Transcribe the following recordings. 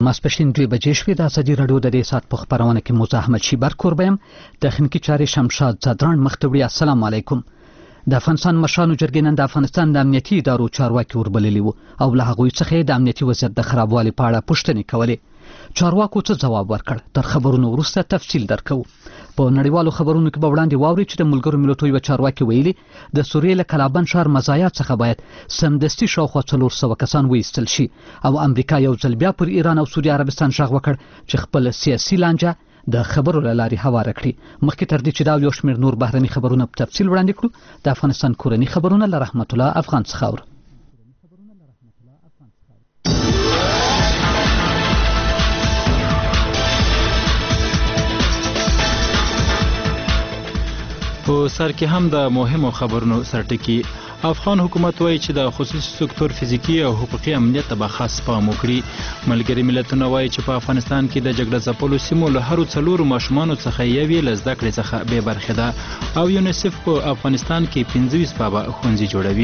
ماسپښین 2 بجې شوې. د ازادي راډیو د دې ساعت په خپرونه کې موسی احمد شیبر کوربه یم. تخنیکي چارې شمشاد زدران مخ ته وړي. السلام علیکم. د افغانستان مشرانو جرګې نن د افغانستان د امنیتي ادارو چارواکي وربللي وو او له هغوی څخه د امنیتي وضعیت د خرابوالي په اړه پوښتنې کولې. چارواکو څه ځواب ورکړ؟ تر خبرونو وروسته تفصیل درکوو. په نړیوالو خبرونو کې به وړاندې واوري چې د ملګرو ملتونو یو چارواکي ویلي د سوریې له کلابند ښار مزایات څخه باید سمدستي شاوخوا 400 کسان وایستل شي او امریکا یو ځل بیا پر ایران او سعودي عربستان غږ وکړ چې خپل سیاسي لانجه د خبرو له لارې هواره کړي. مخکې تر دې چې دا یو شمېر نور بهرني خبرونه په تفصیل وړاندې کړو، د افغانستان کورني خبرونه له رحمت الله افغان څخه اورو. په سر کې هم د مهمو خبرونو سرټکی. افغان حکومت وایي چې د خصوصي سکتور فزیکی او حقوقي امنیت ته به خاص پام وکړي. ملګري ملتونه وایي چې په افغانستان کې د جګړه ځپلو سیمو له هرو 4 ماشومانو څخه یوې له زده کړې څخه بې برخې ده او یونیسف په افغانستان کې 25 بابا ښوونځي جوړوي.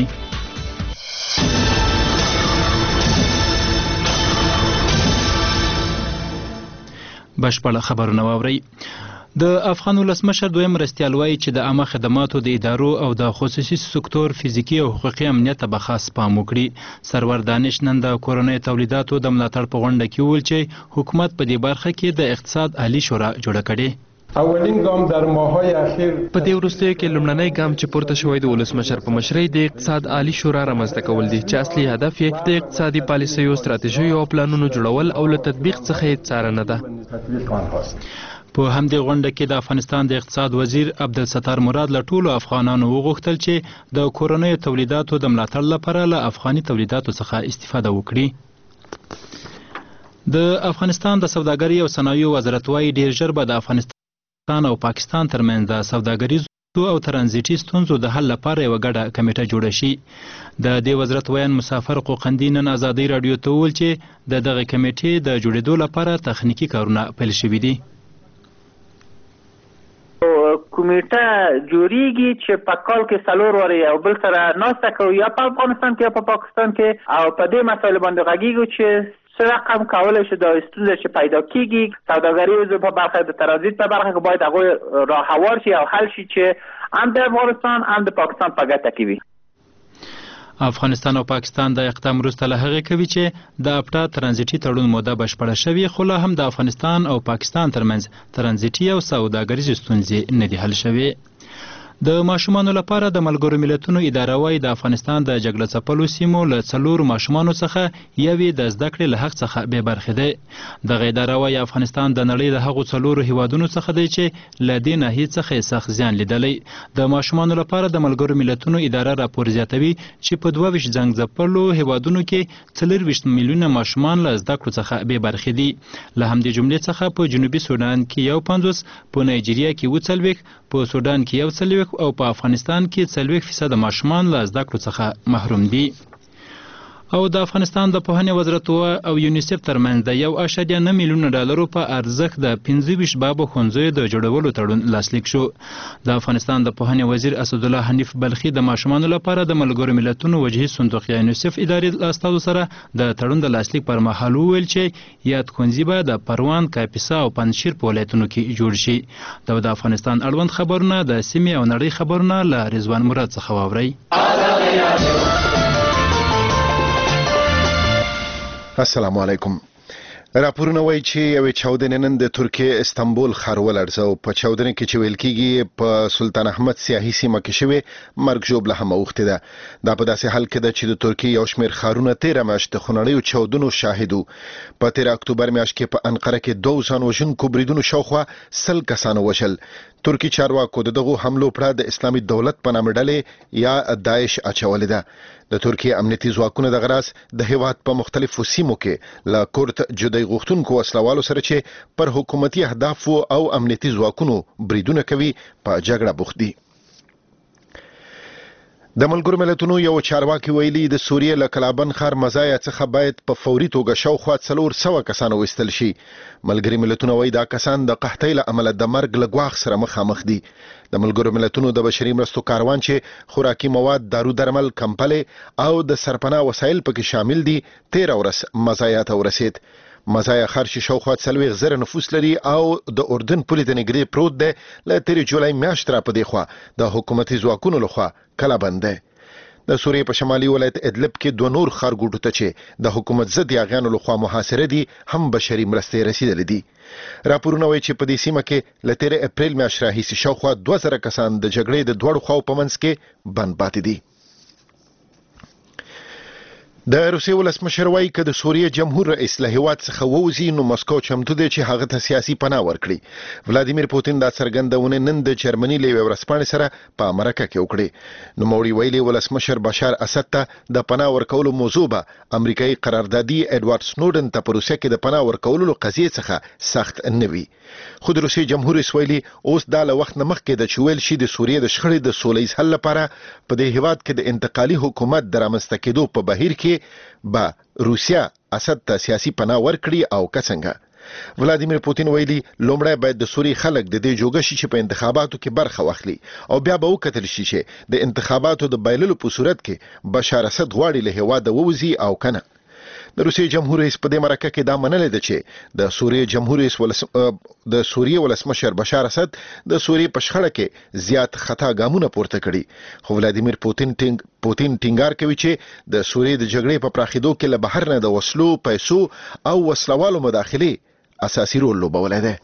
بشپړ خبرونه واورئ. د افغان ولسمشر دویم مرستیال وایي چې د عامه خدماتو د ادارو او د خصوصي سکتور فزیکی او حقوقي امنیت ته به خاص پام وکړي. سرور دانش نن د کورنیو تولیداتو د ملاتړ په غونډه کې وویل چې حکومت په دې برخه کې د اقتصاد عالی شورا جوړه کړې. اولین ګام در ماه‌های اخیر په دې وروستیو کې لومړنی ګام چې پورته شوی د ولسمشر په مشرۍ د اقتصاد عالی شورا رامنځته کول دي چې اصلي هدف یې د اقتصادي پالیسیو، ستراتیژیو او پلانونو جوړول او له تطبیق څخه یې څارنه ده. په همدې غونډه کې د افغانستان د اقتصاد وزیر عبدالستار مراد له ټولو افغانانو وغوښتل چې د کورنیو تولیداتو د ملاتړ لپاره له افغاني تولیداتو څخه استفاده وکړي. د افغانستان د سوداګرۍ او صنایعو وزارت وايي ډیر ژر به د افغانستان او پاکستان ترمنځ د سوداګریزو او ترانزیټي ستونزو د حل لپاره یوه ګډه کمیټه جوړه شي. د دې وزارت ویان مسافر قوقندي نن ازادۍ راډیو ته وویل چې د دغه کمیټې د جوړېدو لپاره تخنیکي کارونه پیل شوي دي. کمیټه جوړیږي چې په کال کې 4 واره او بل سره ناسته کوي یا په افغانستان کې یا په پاکستان کې او په دې مسایل باندې غږیږي چې څه رقم کولای شي د ستونزې چې پیدا کیږي. سوداګري په برخه د ترانزیت په برخه کې باید هغه راه هوار شي او حل شي چې هم د افغانستان هم د پاکستان په ګټه کې وي. افغانستان او پاکستان د اقدام وروسته له هغې کوي چې د ابټا ترانزیټي تړون موده بشپړه شوې، خو لا هم د افغانستان او پاکستان ترمنځ ترانزیټي او سوداګریزې ستونزې نه دي حل شوې. د ماشومانو لپاره د ملګرو ملتونو اداره وايي د افغانستان د جګړه ځپلو سیمو له 4 ماشومانو څخه یوې د زده کړې له حق څخه بې برخې دی. دغه اداره وايي افغانستان د نړۍ د هغو 4 هیوادونو څخه دی چې له دې ناحیې څخه یې سخت زیان لیدلی. د ماشومانو لپاره د ملګرو ملتونو اداره راپور زیاتوي چې په 22 جنګ ځپلو هیوادونو کې 24 میلیونه ماشومان له زده کړو څخه بې برخې دي. له همدې جملې څخه په جنوبي سودان کې 50، په نایجیریا کې 40، په سودان کې 40 او په افغانستان کې 40% ماشومان له زده کړو څخه محروم دي. او د افغانستان د پوهنې وزارت او یونیسف ترمنځ د 1.9 میلیون ډالرو په ارزښت د 25 بابا ښوونځیو د جوړولو تړون لاسلیک شو. د افغانستان د پوهنې وزیر اسدالله حنیف بلخي د ماشومانو لپاره د ملګرو ملتونو وجهي صندوق یا یونیسف ادارې له استازو سره د تړون د لاسلیک پر مهال وویل چې یاد ښوونځي به د پروان، کاپیسا او پنجشیر په ولایتونو کې جوړ شي. د افغانستان اړوند خبرونه د سیمې او نړۍ خبرونه له رضوان مراد څخه واورئ. السلام علیکم. راپورونه وایي چې یوې چاودنې نن د ترکیې استانبول ښار ولړزاو. په چاودنې کې چې ویل کېږي په سلطان احمد سیاحي سیمه کې شوې مرګ ژوبله هم اوښتې ده. دا په داسې حال کې ده چې د ترکیې یو شمېر ښارونه 13 میاشت د خونړیو چاودنو شاهد وو. په 13 اکتوبر میاشت کې په انقره کې 2 ځان وژونکو بریدونو شاوخوا 100 کسانو وژل. ترکی چارواکو د دغو حملو پړه د اسلامي دولت په نامه ډلې یا داعش اچولې ده. د ترکیې امنیتي ځواکونه د غراس د هیواد په مختلفو سیمو کې له کورد جدای غوښتونکو وسلوالو سره چې پر حکومتي اهدافو او امنیتي ځواکونو بریدونه کوي په جګړه بوخت دي. د ملګرو ملتونو یو چارواکي ویلي د سوریې له کلابند ښار مزایا څخه باید په فوري توګه شاوخوا 400 کسان وایستل شي. ملګري ملتونه وایي دا کسان د قحطۍ له امله د مرګ له ګواښ سره مخامخ دي. د ملګرو ملتونو د بشري مرستو کاروان چې خوراکي مواد، دارو درمل، کمپلې او د سرپناه وسایل پکې شامل دي 13 ورځ مزایا ته ورسید. مزایا خر چې شاوخوا 40,000 نفوس لري او د اردن پولې د نګرې پروت دی له تیرې جولای میاشت را په دې خوا د حکومتي ځواکونو لخوا کله بند دی. د سوریې په شمالي ولایت ادلب کې 2 نور ښارګوټو ته چې د حکومت ضد یاغیانو لخوا محاصره دي هم بشري مرستې رسیدلې دي. راپورونه وایي چې په دې سیمه کې له 13 اپریل میاشتې راهیسې شاوخوا 2000 کسان د جګړې د دوړو خواو په منځ کې بند پاتې دي. د روسیې ولسمشر وایي که د سوریې جمهور رئیس له هیواد څخه ووځي نو مسکو چمتو دی چې هغه ته سیاسي پناه ورکړي. ولادیمیر پوتین دا څرګندونه نن د جرمني له ورسپانې سره په امریکا کې وکړه. نو موري ویلي ولسمشر بشار اسد ته د پناه ورکولو موضوع به امریکایي قراردادي اډوارډ سنودن ته په روسیه کې د پناه ورکولو قضیې څخه سخت نه وي. خو د روسیې جمهور رئیس ویلي اوس دا له وخت نه مخکې د چویل شي د سوریې د شخړې د سولهییز حل لپاره په دې هیواد کې د انتقالي حکومت د رامنځته کېدو په بهیر کې به روسیا اسد ته سیاسي پناه ورکړي او که څنګه. ولادیمیر پوتین ویلي لومړی باید د سوریې خلک د دې جوګه شي چې په انتخاباتو کې برخه واخلي او بیا به وکتل شي چې د انتخاباتو د بایللو په صورت کې بشار اسد غواړي له هیواده ووځي او کنه. د روسیې جمهور رئیس په دې مرکه کې دا منلې ده چې د سوریې جمهور رئیس د سوریې ولسمشر بشار اسد د سوریې په شخړه کې زیات خطا ګامونه پورته کړي. خو ولادیمیر پوتین ټینګار کوي چې د سوریې د جګړې په پراخېدو کې له بهر نه د وسلو، پیسو او وسلوالو مداخلې اساسي رول لوبولی دی.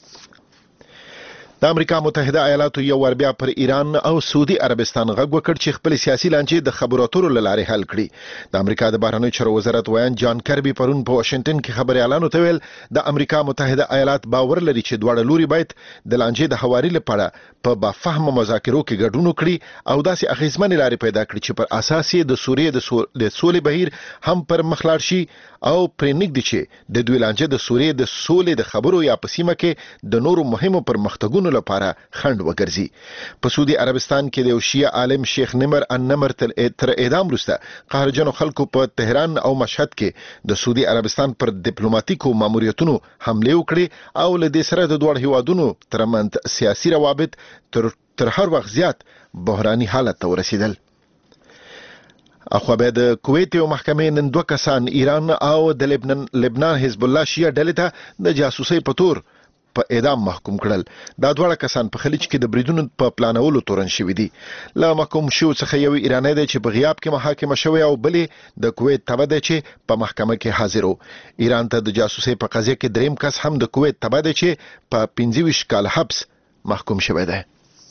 د امریکا متحده ایالاتو یو ور بیا پر ایران او سعودي عربستان غږ وکړ چې خپل سیاسي لانجې د خبرو اترو له لارې حل کړي. د امریکا د بهرنیو چارو وزارت ویان جان کربي پرون په واشنگټن کې خبريالانو ته ویل د امریکا متحده ایالات باور لري چې دواړه لوري باید د لانجې د هواري لپاره په بافهم مذاکرو کې ګډون وکړي او داسې اغیزمنې لارې پیدا کړي چې پر اساس د سوریې د سولې بهیر هم پر مخ لاړ شي او پرېنګدي چې د دوی لانجې د سوریې د سولې د خبرو یا په سیمه کې د نورو مهمو پرمختګونو لپاره خند وګرځي. په سعودي عربستان کې د شیعه عالم شیخ نمر النمر تر اعدام وروسته قهرجنو خلکو په تهران او مشهد کې د سعودي عربستان پر ډیپلوماټیکو ماموریتونو حمله وکړي او له دې سره د دوه هیوادونو ترمنځ سیاسي روابط تر هر وخت زیات بحراني حالت ته ورسیدل. اخو به د کویت یو محکمې نن 2 کسان ایران او د لبنان حزب الله شیعه ډلې ته د جاسوسۍ په تور په اعدام محکوم کړل. دا دواړه کسان په خلیج کې د بریدونو په پلانولو تورن شوي دي. لا محکوم شو څخه یو ایرانی دی چې په غیاب کې محاکمه شوی او بلې د کویت تبع دی چې په محکمه کې حاضر وو. ایران ته د جاسوسۍ په قضیه کې دریم کس هم د کویت تبع دی چې په 25 کال حبس محکوم شوی دی.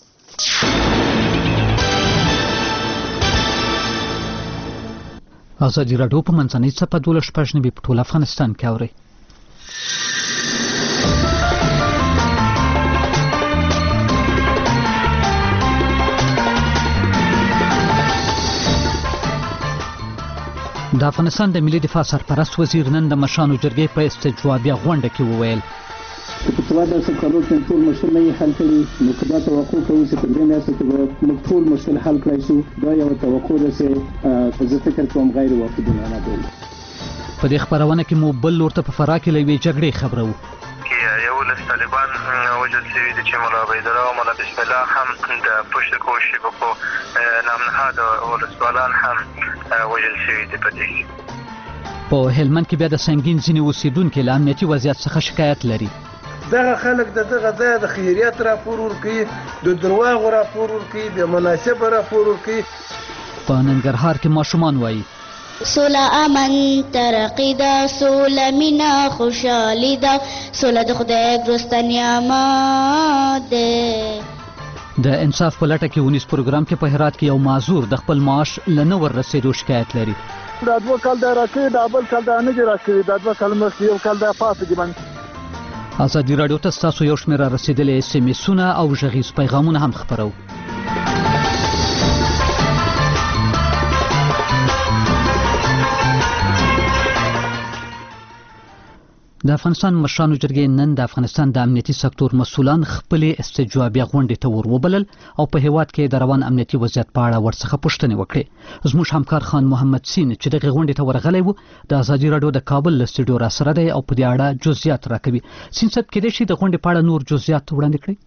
ازادي راډیو په منځنۍ څپه 12 په ټول افغانستان کې اوري. د افغانستان د ملي دفاع سرپرست وزیر نن د مشرانو جرګې په استجوابیه غونډه کې وویل چې په توګه د سرکارو ټول مشکل نه حل کړي نو کدا توقع کوي چې په دې میاشت کې به ټول مشکل حل کړی شي. دا یو توقع ده چې زه فکر کوم غیر واقعي نه دی. په دې خبرونه کې مو بل ورته په فرا کې لوي جګړې خبرو یو له طالبان وجد شوی د چې مولا عبیدالله او مولا بسم الله هم د پشت کوشش په نام نهاد او رسولان هم وجد شوی د پدې. په هلمند کې بیا د سنگین ځینې اوسیدونکو له امنیتي وضعیت څخه شکایت لري. دغه خلک دغه ځای د خیریت راپور ورکوي، د درواغو راپور ورکوي، د مناسبه راپور ورکوي. په ننګرهار کې ماشومان وایي سوله امن ترقی ده، سوله مینا خوشحالی ده، سوله د خدای ګرسته نعمت ده. د انصاف په لټه کې ونیس پروګرام کې په هرات کې یو معذور د خپل معاش له نه ور رسېدو شکایت لري. دا 2 کال دا راکړي، دا بل کال دا نه دی راکړي، دا 2 کال مخکې یو کال دا پاتې دي. من ازادي راډیو ته ستاسو یو شمېر رسېدلي SMS-ونه او غږیز پیغامونه هم خپرو. د افغانستان مشرانو جرګې نن د افغانستان د امنیتي سکتور مسؤلان خپلې استجوابیه غونډې ته وروبلل او په هیواد کې د روان امنیتي وضعیت په اړه ورڅخه پوښتنې وکړې. زموږ همکار خان محمد سین چې دغه غونډې ته ورغلی و د ازادي راډیو د کابل له سټوډیو را سره دی او په دې اړه جزئیات راکوي. سین صاحب کېدای شي د غونډې په اړه نور جزئیات وړاندې کړئ؟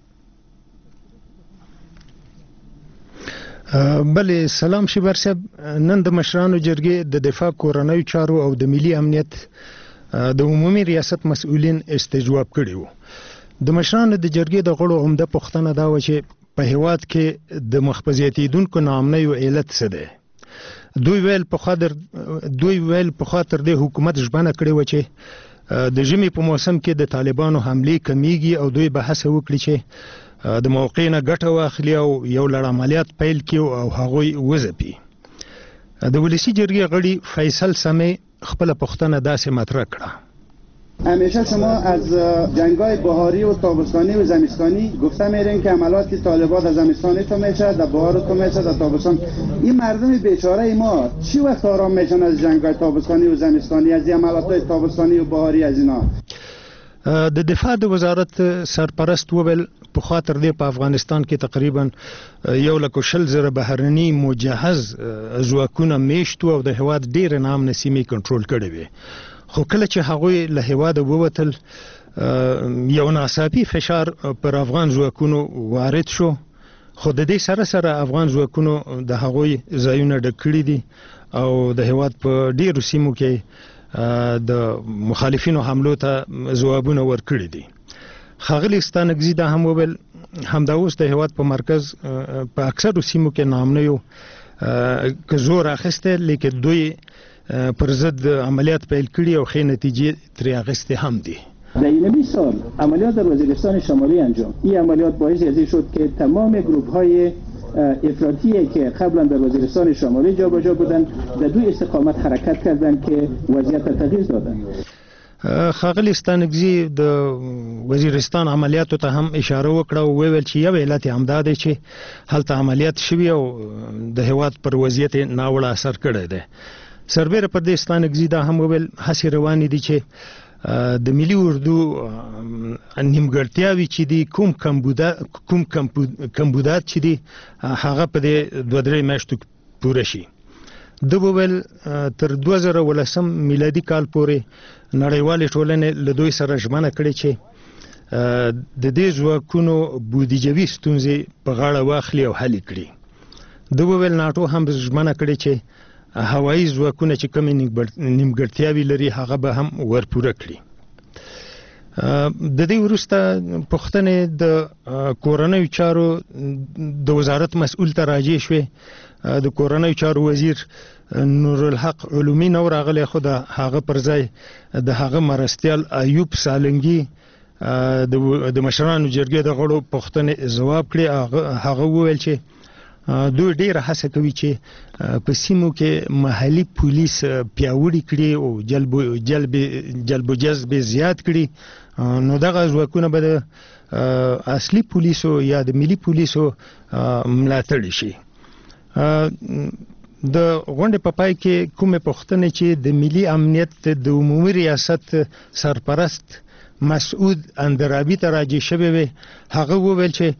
بلې سلام شبر صاحب، نن د مشرانو جرګې د دفاع کورنیو چارو او د ملي امنیت د عمومي ریاست مسؤلین استجواب کړي وو. د مشرانو د جرګې د غړو عمده پوښتنه دا و چې په هیواد کې د مخبزیتیدونکو ناامنیو علت څه دی. دوی ویل په خاطر د حکومت ژمنه کړې و چې د ژمي په موسم کې د طالبانو حملې کمیږي او دوی به هڅه وکړي چې د موقع نه ګټه واخلي او یو لړ عملیات پیل کړي او هغوی وځپي. د ولسی جرګې غړي فیصل سمی خپل پوښتنه داسې مطرح کړه. همیشه شما از جنگ‌های بهاری و تابستانی و زمستانی گفته میرین که عملات طالبان در زمستانی تو میشه، در بهار تو میشه، در تابستان. این مردم بیچاره ما چی وقت آرام میشن از جنگ‌های تابستانی و زمستانی، از عملات‌های تابستانی و بهاری از اینا؟ د دفاع د وزارت سرپرست وویل په خاطر دی په افغانستان کې تقریبا 1,20,000 بهرني مجهز ځواکونه میشتو او د هیواد ډېر نامنه سیمې کنټرول کړي وي. خو کله چې هغوی له هیواده ووتل یو ناڅاپي فشار پر افغان ځواکونو وارد شو، خو د دې سره سره افغان ځواکونو د هغوی ځایونه ډک کړي دي او د هیواد په ډېرو سیمو کې د مخالفینو حملو ته ځوابونه ورکړي دي. ښاغلي ستانکزي دا هم وویل همدا اوس د هیواد په مرکز په اکثرو سیمو کې ناامنیو که زور اخیسته، لیکن دوی پر ضد عملیات پیل کړي او ښې نتیجې ترې اخیستې هم دي. در این 20 سال عملیات در وزیرستان شمالی انجام. این عملیات باعث از این شد که تمام گروه‌های افراطی که قبلا در وزیرستان شمالی جابجا بودند در دو استقامت حرکت کردند که وضعیت تغییر دادند. ښاغلي ستانکزي د وزیرستان عملیاتو ته هم اشاره وکړه او وویل چې یو علت همدا دی چې هلته عملیات شوي او د هیواد پر وضعیت ناوړه اثر کړی دی. سربیره پر دې ستانکزي دا هم وویل هڅې روانې دي چې د ملي اردو نیمګړتیاوې چې دي کوم کمبودات چې دي هغه په دې 2-3 میاشتو پوره شي. د وویل تر 2013 میلادي کال پورې نړیوالې ټولنې له دوی سره ژمنه کړې چې د دې ځواکونو بودیجوي ستونزې په غاړه واخلي او حل کړي. د وویل ناټو هم ژمنه کړې چې هوایي ځواکونه چې کومې نیمګړتیاوې لري هغه به هم ورپوره کړي. د دې وروسته پوښتنې د کورنیو چارو د وزارت مسؤل ته راجع شوې. د کورنیو چارو وزیر نورالحق علومي نو راغلی، خو د هغه پر ځای د هغه مرستیال ایوب سالنګي د مشرانو جرګې د غړو پوښتنې ځواب کړي. هغه وویل چې دوی ډیره هڅه کوي چې په سیمو کې محلي پولیس پیاوړي کړي او جلب و جذب زیات کړي، نو دغه ځواکونه به د اصلي پولیسو یا د ملي پولیسو ملاتړ شي. د غونډې په پای کې کومې پوښتنې چې د ملي امنیت د عمومي ریاست سرپرست مسعود اندرابي ته راجع شوې وې، هغه وویل چې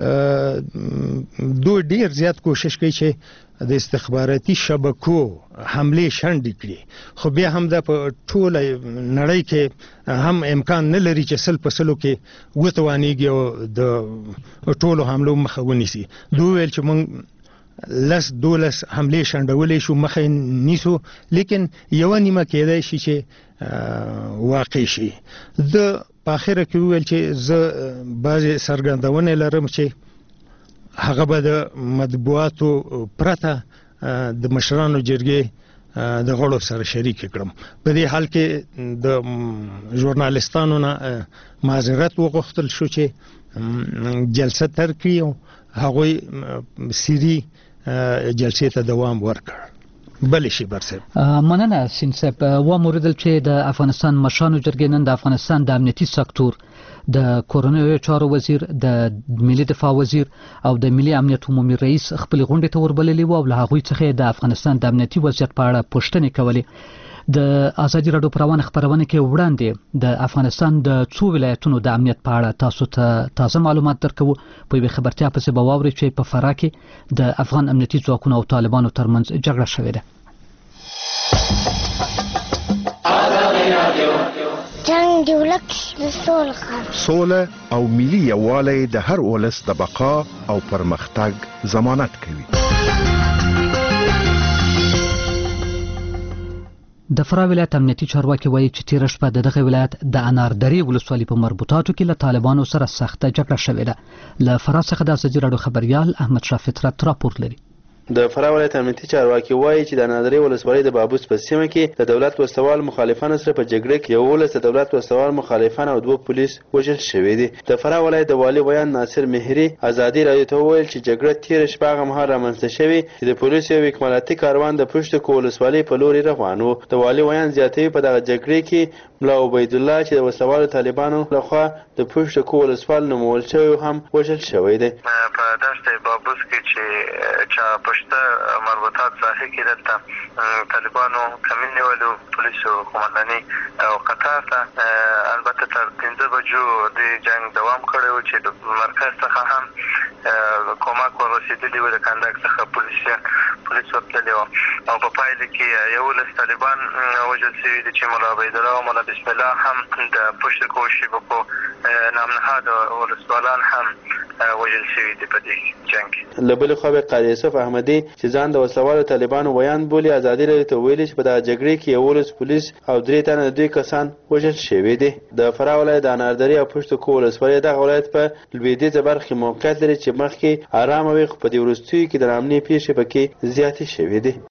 دوی ډیر زیات کوشش کوي چې د استخباراتي شبکو حملې شنډې کړي، خو بیا هم د په ټوله نړۍ کې هم امکان نه لري چې 100% کې وتوانیږي او د ټولو حملو مخه ونیسي. دوی ویل چې موږ 10-12 حملې شنډولې شو، مخه نیسو، لیکن یو نیمه کېدای شي چې واقع شي. د په اخره کې ویل چې زه بعضې څرګندونې لرم چې هغه به د مطبوعاتو پرته د مشرانو جرګې د غړو سره شریک کړم. په دې حال کې د ژورنالستانو نه معذرت وغوښتل شو چې جلسه ترک کړي او هغوی سیري جلسې ته دوام ورکړ. بلې شي برسب مننه سینسب و موردل چې د افغانستان مشرانو جرګې نن د افغانستان د امنیتي سکتور د کورنیو چارو وزیر، د ملي دفاع وزیر او د ملي امنیت عمومي رئیس خپل غونډې ته وربللي و او له هغوی څخه د افغانستان د امنیتي وضعیت په اړه پوښتنې کولې. د ازادي راډیو پروانه خبرونه کې وړاندې د افغانستان د څو ولایتونو د امنیت په اړه تاسو ته تازه معلومات درکوو. په یوه خبرتیا پسې به واورئ چې په فراه کې د افغان امنیتي ځواکونو او طالبانو ترمنځ جګړه شوې ده. جنگ دی ولک د سوله او ملي یووالی د هر ولس د بقا او پرمختګ ضمانت کوي. د فراه ولایت امنیتي چارواکي وایي چې تېره شپه د دغه ولایت د اناردرې ولسوالۍ په مربوطاتو کې له طالبانو سره سخته جګړه شوې ده. له فراه څخه د ازادي راډیو خبریال احمد شاه فطرت راپور لري. د فراه ولایت امنیتي چارواکي وایي چې د اناردرې ولسوالۍ د بابوس په سیمه کې د دولت وسوال مخالفانو سره په جګړه کې 11 د دولت وسوال مخالفان او 2 پولیس وژل شوي دي. د فراه ولایت د والي ویان ناصر مهری ازادي راډیو ته وویل چې جګړه تېره شپه هغه مهال رامنځته شوې چې د پولیسو یو اکمالاتي کاروان د پشت کو ولسوالۍ په لوري روان و. د والي ویان زیاتوي په دغه جګړه کې ملا عبید الله چې د وسوالو طالبانو لخوا د پشت کو ولسوال نومول شوی هم وژل شوی دی. په دشت بابوس کې چې پشت مربوطات ساحه کې دلته طالبانو کمین نیولو پولیسو قومنداني او قطار ته البته تر 15 بجو د جنگ دوام کړی و چې د مرکز څخه هم کومک ورسېدلی و د کندک څخه پولیس ورتللی و او په پایله کې 11 طالبان وژل شوي دي چې ملا عبید الله او ملا بسم الله هم د پشت کوشي بکو نامنهاد ولسوالان هم وژل شوي دي په دې جنګ. له بلې خوا قاری یوسف احمدي چې ځان د وسوالو طالبانو ویان بولي ازادي راډیو ته ویلي چې په دغه جګړې کې 11 پولیس او 3 تنه د 2 کسان وژل شوي دي. د فراه ولایت د اناردرې او پشت کو ولسوالۍ دغه ولایت په لویدیځه برخه موقعیت لري چې مخکې آرامه وي خو په دې وروستیو کې د ناامنۍ پیښې پکې زیاتې شوې دي.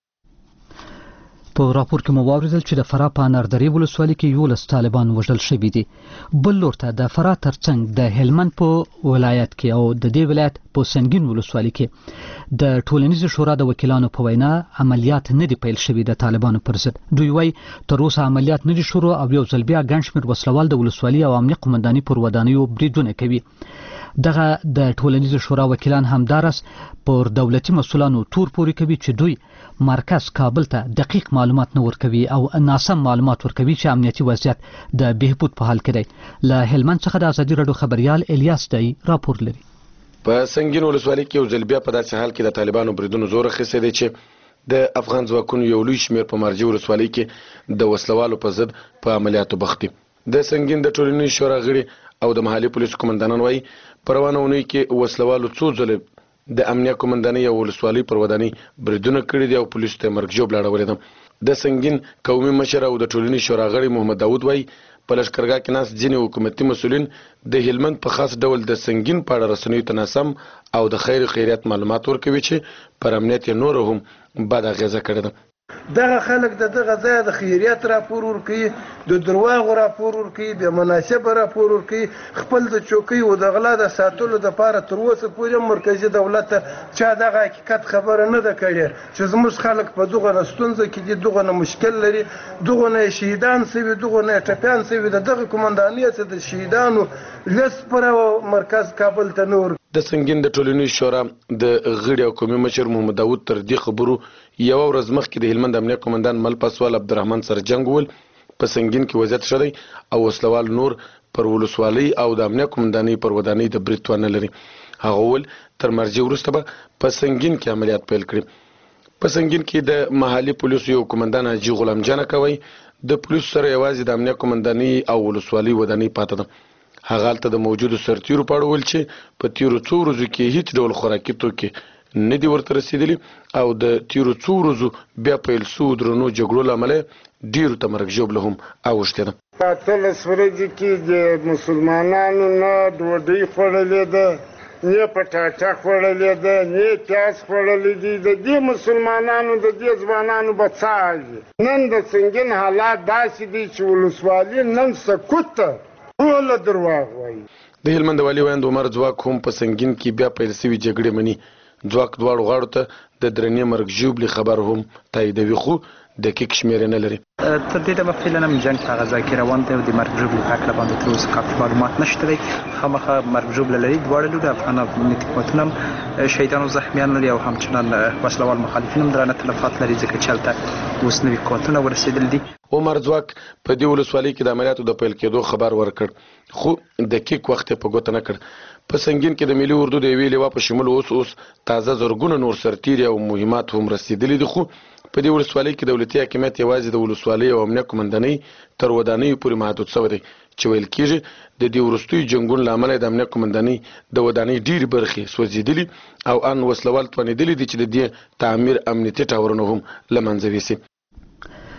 په راپور کې مو واوریدل چې د فراه په اناردرې ولسوالۍ کې 11 طالبان وژل شوي دي. بل لور ته د فراه ترڅنګ د هلمند په ولایت کې او د دې ولایت په سنگین ولسوالۍ کې د ټولنیز شورا د وکیلانو په وینا عملیات نه دي پیل شوي د طالبانو پر ضد. دوی وایي تر اوسه عملیات نه دي شروع او یو ځل بیا ګڼ شمېر وسلوال د ولسوالۍ او امنیه قومندانۍ پر ودانیو بریدونه کوي. دغه د ټولنیز شورا وکیلان همدارس پر دولتي مسؤلانو تور پوري کوي چې دوی مرکز کابل ته دقیق معلومات نه ورکوي او ناسم معلومات ورکوي چې امنیتي وضعیت د بهبود په حال کې دی. له هلمند څخه د ازادي راډیو خبریال الیاس دی راپور لري. په سنگین ولسوالۍ کې یو ځل بیا په داسې حال کې د طالبانو بریدونو زور اخیستی دی چې د افغان ځواکونو یو لوی شمېر په مرجع ولسوالۍ کې د وسلوالو په ضد په عملیاتو بخت دي. د سنگین د ټولنیز شورا غړي او د محلي پولیسو قومندانان وایي په روانه اونۍ کې وسلوالو څو ځله د امنیه قومندانۍ او ولسوالۍ پر ودانۍ بریدونه کړي دي او پولیسو ته مرګ ژوبله اړولې ده. د سنگین قومي مشر او د ټولنیز شورا غړي محمد داود وایي په لښکرګاه کې ناست ځینې حکومتي مسؤلین د هلمند په خاص ډول د سنگین په اړه رسنیو ته ناسم او د خیریت معلومات ورکوي چې پر امنیت یې نور هم بد اغیزه کړې ده. دغه خلک دغه ځای د خیریت راپور ورکوي، د درواغو راپور ورکوي، بې مناسبه راپور ورکوي. خپل د چوکۍ او د غلا د ساتلو دپاره تر اوسه پورې مرکزي دولت ته چا دغه حقیقت خبره نه ده کړې چې زموږ خلک په دغه نه ستونزه کې دي، دغه نه مشکل لري، دغه نه شهیدان سوي، دغه نه ټپیان سوي. د دغه قومندانۍ څخه د شهیدانو لیست پر مرکز کابل ته نه ورکوي. د سنگین د ټولنیز شورا د غړي او قومي مشر محمد داود تر دې خبرو یو ورځ مخکې د هلمند امنیه قومندان مل پاسوال عبدالرحمن سره جنگ ول. په سنگین کې وضعیت ښه دی او وسلوال نور پر ولسوالۍ او د امنیه قومندانۍ پر ودانۍ د برید توان نه لري. هغه ول تر مرجع وروسته به په سنگین کې عملیات پیل کړي. په سنگین کې د محلي پولیسو یو قومندان حاجي غلام جان کوي د پولیسو سره یوازې د امنیه قومندانۍ او ولسوالۍ ودانۍ پاتې ده. هغه هلته د موجودو سرتیرو په اړه وویل چې په تیرو څو ورځو کې هیڅ ډول خوراکي توکي نه دي ورته رسېدلي او د تیرو څو ورځو بیا پیل سوو درنو جګړو له امله ډېرو ته مرګ ژوبله هم اوښتې ده. په 18 ورځې کې د مسلمانانو نه ډوډۍ خوړلې ده، نه پټاټه خوړلې ده، نه پیاز خوړلی دي. د دې مسلمانانو د دې ځوانانو به څه حال وي؟ نن د سنګین حالات داسې دي چې ولسوالي نن سکوت ته ټوله درواغ وایي. د هلمند والي ویاند عمر ځواک هم په سنگین کې بیا پیل سوي جګړې مني. ځواک دواړو غاړو ته د درنې مرګ ژوبلې خبر هم تاییدوي خو دقیق شمېرې نه لري. تر دې دمه فعلا جنګ په هغه ځای کې روان دی او د مرګ ژوبلې په هکله باندې تر اوسه کافي معلومات نشته دی. خامخا مرګ ژوبله لري دواړه لوري افغان امنیتي قوتونه هم شهیدان او زخمیان لري او همچنان وسلوال مخالفین هم درانه تلفات لري ځکه چې هلته اوس نوي قوتونه ورسېدلي دي. عمر ځواک په دې ولسوالۍ کې د عملیاتو د پیل کېدو خبر ورکړ خو دقیق وخت یې په ګوته نه کړ. په سنگین کې د ملي اردو د یوې لوا په شمول اوس تازه زرګونه نور سرتیري او مهمات هم رسېدلي دي خو په دې ولسوالۍ کې دولتي حاکمیت یوازې د ولسوالۍ او امنیه قومندانۍ تر ودانیو پورې محدود شوی دی چې ویل کېږي د دې وروستیو جنګونو له امله د امنیه قومندانۍ د ودانۍ ډېرې برخې سوځېدلي او ان وسلوال توانېدلي دي چې د دې تعمیر امنیتي ټاورونه هم له منځه یوسي.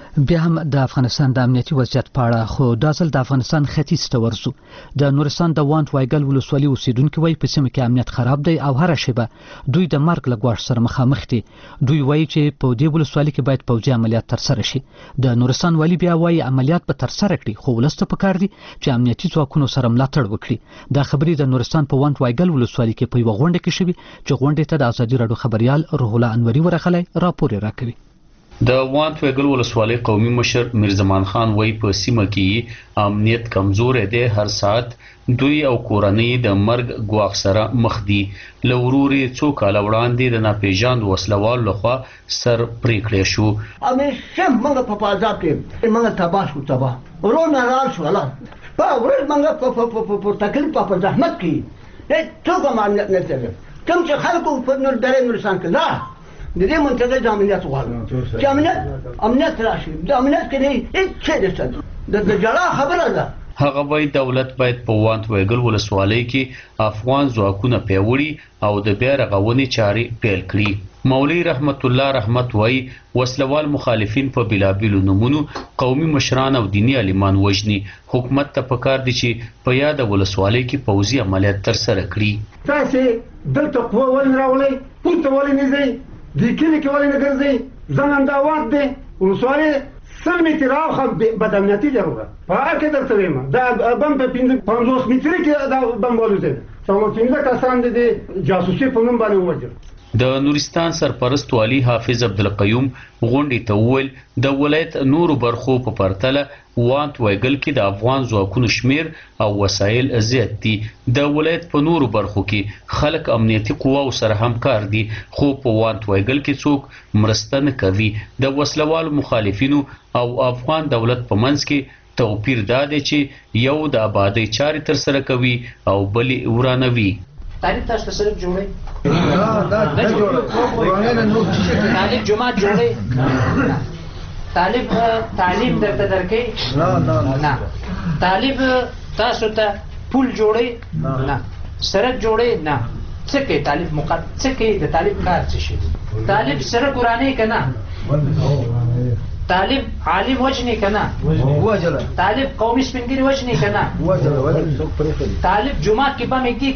بیا هم د افغانستان د امنیتي وضعیت په اړه خو دا ځل د افغانستان ختیځ ته ورځو. د نورستان د وانت وایګل ولسوالي اوسیدونکو وایي په سیمه کې امنیت خراب دی او هر شیبه دوی د مرګ له ګواښ سره مخامخ دي. دوی وایي چې په دې ولسوالي کې باید پوځي عملیات ترسره شي. د نورستان والی بیا وایي عملیات به ترسره کړي خو ولسته پکار دي چې امنیتي ځواکونو سره ملاتړ وکړي. دا خبرې د نورستان په وانت وایګل ولسوالي کې په یوه غونډه کې شوې چې غونډې ته د ازادي راډیو خبريال روح الله انوري ورغلی راپور راکوي. د وانت ویګل ولسوالۍ قومي مشر میرزمان خان وایي په سیمه کې امنیت کمزور دی. هر ساعت دوی او کورنۍ د مرګ ګواښ سره مخ دي. له ورورې څو کاله وړاندې د ناپېژاندو وسلوالو لخوا سر پرې کړی شو. همیشه موږ په عذاب کې موږ تباه شو ورونه رال شو په ورځ موږ په تکلیف په زحمت کې څوک هم امنیت نه لري. کوم چې خلکو په نورستان کې نه د دې منطقې د امنیت غواړو چې امنیت راشي. د امنیت کې نه هیڅ شی نشته. د جلا خبره ده. هغه وایي دولت باید په وانت ویګل ولسوالۍ کې افغان ځواکونه پیاوړي او د بیا رغونې چارې پیل کړي. مولوي رحمت الله رحمت وایي وسلوال مخالفین په بېلابېلو نومونو قومي مشران او دیني عالمان وژني. حکومت ته پکار دي چې په یاده ولسوالۍ کې پوځي عملیات ترسره کړي. تاسې دلته قوه ولې راولئ؟ پورته ولې نه ځئ؟ دې کلي کې ولې نه ګرځئ؟ زمنداوات دی ولسوالۍ 100 متره راوخه بد امنیتي ضروره په هر کې درته وایم دا بم په 50 متره کې دا بم والوځي. څنګه کسان دي جاسوسي په نوم باندې ووجل. د نورستان سرپرست والی حافظ عبدالقیوم غونډې ته وویل د ولایت نورو برخو په پرتله وانت ویګل کې د افغان ځواکونو شمیر او وسایل زیات دي. د ولایت په نورو برخو کې خلک امنیتي قواو سره همکار دي خو په وانت ویګل کې څوک مرسته نه کوي. د وسلوالو مخالفینو او افغان دولت په منځ کې توپیر دا دی چې یو د آبادۍ چارې ترسره کوي او بلې ورانوي. طالب تاسو ته صرف جوړي نه جوړي طالب جماعت جوړي طالب درته درکې نه طالب تاسو ته پول جوړي نه سرک جوړي نه څه کوي طالب څه کوي د طالب کار څه شي؟ طالب سرک ورانه کنه طالب عالم وجنی کنه طالب قومي سپنګری وجنی کنه طالب جماعت کې بم کې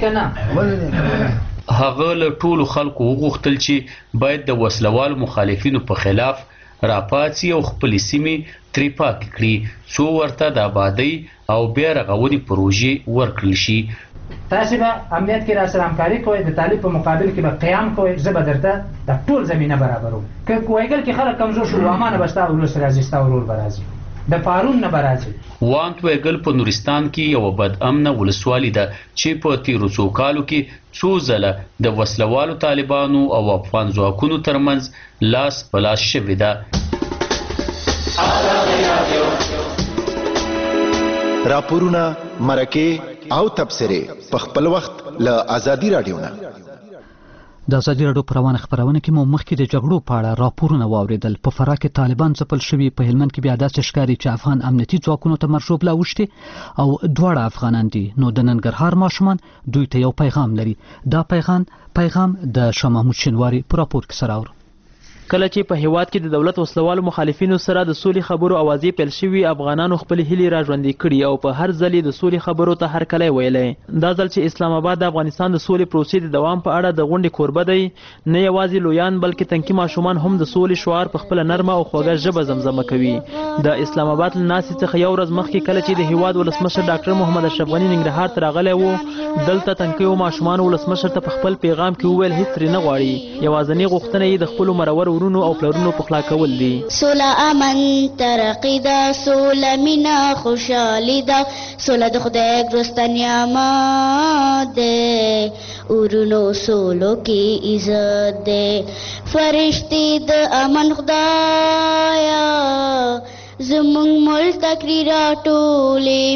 کنه. هغه له ټولو خلکو وغوښتل چې باید د وسلوالو مخالفینو په خلاف راپاڅي او خپلې سیمې ترې پاکې کړي څو ورته د آبادۍ او بیا رغونې پروژې ورکړل شي. تاسو به امنیت کې را سره همکاري کوئ د طالب په مقابل کې به قیام کوئ. زه به درته د ټول زمینه برابروم. که وایګل کې خلک کمزور شو امانه به ستا ولس راځي ستا ورور به راځي د پارون نه به راځي. وانت ویګل په نورستان کې یوه بد امنه ولسوالي ده چې په تیرو څو کالو کې څو ځله د وسلوالو طالبانو او افغان ځواکونو ترمنځ لاس په لاس شوې ده. راپورونه مرکې او تبصره په خپل وخت له ازادي رادیو نه. د ازادي راډیو په روانه خبرونه کې مو مخکې د جګړو په اړه راپورونه واوریدل. په فراه کې طالبان ځپل شوي، په هلمند کې بیا داسې ښکاري چې افغان امنیتي ځواکونو ته مرشوب لاوښتي او دواړه افغانان دي. نو د ننګرهار ماشومان دوی ته یو پیغام لري. دا پیغام د شاه محمود شینواري په راپور کې سره اورو. کله چې په هیواد کې د دولت وسلوالو مخالفینو سره د سولې خبرو اوازې پیل شوي، افغانانو خپلې هیلې را ژوندۍ کړي او په هر ځل د سولې خبرو ته هرکلی ویلی. دا ځل چې اسلام آباد د افغانستان د سولې پروسې د دوام په اړه د غونډې کوربه دی، نه یوازې لویان بلکې تنکي ماشومان هم د سولې شعار په خپله نرمه او خوږه ژبه زمزمه کوي. د اسلام آباد له ناستې څخه یو ورځ مخکې کله چې د هیواد ولسمشر ډاکټر محمد اشرف غني ننګرهار ته راغلی و، دلته تنکیو ماشومانو ولسمشر ته په خپل پیغام کې وویل هیڅ ترې نه غواړي. یوازینۍ غوښتنه یې د خپلو مرور ورونو او پلرونو پخلا کول دي. سوله امن ترقی ده، سوله مینا خوشحالی ده، سوله د خدای ګرسته نعمت ده، ورونو سولو کې عزت ده، فرشتي د امن خدایا زمونږ ملک تکریر راټولې،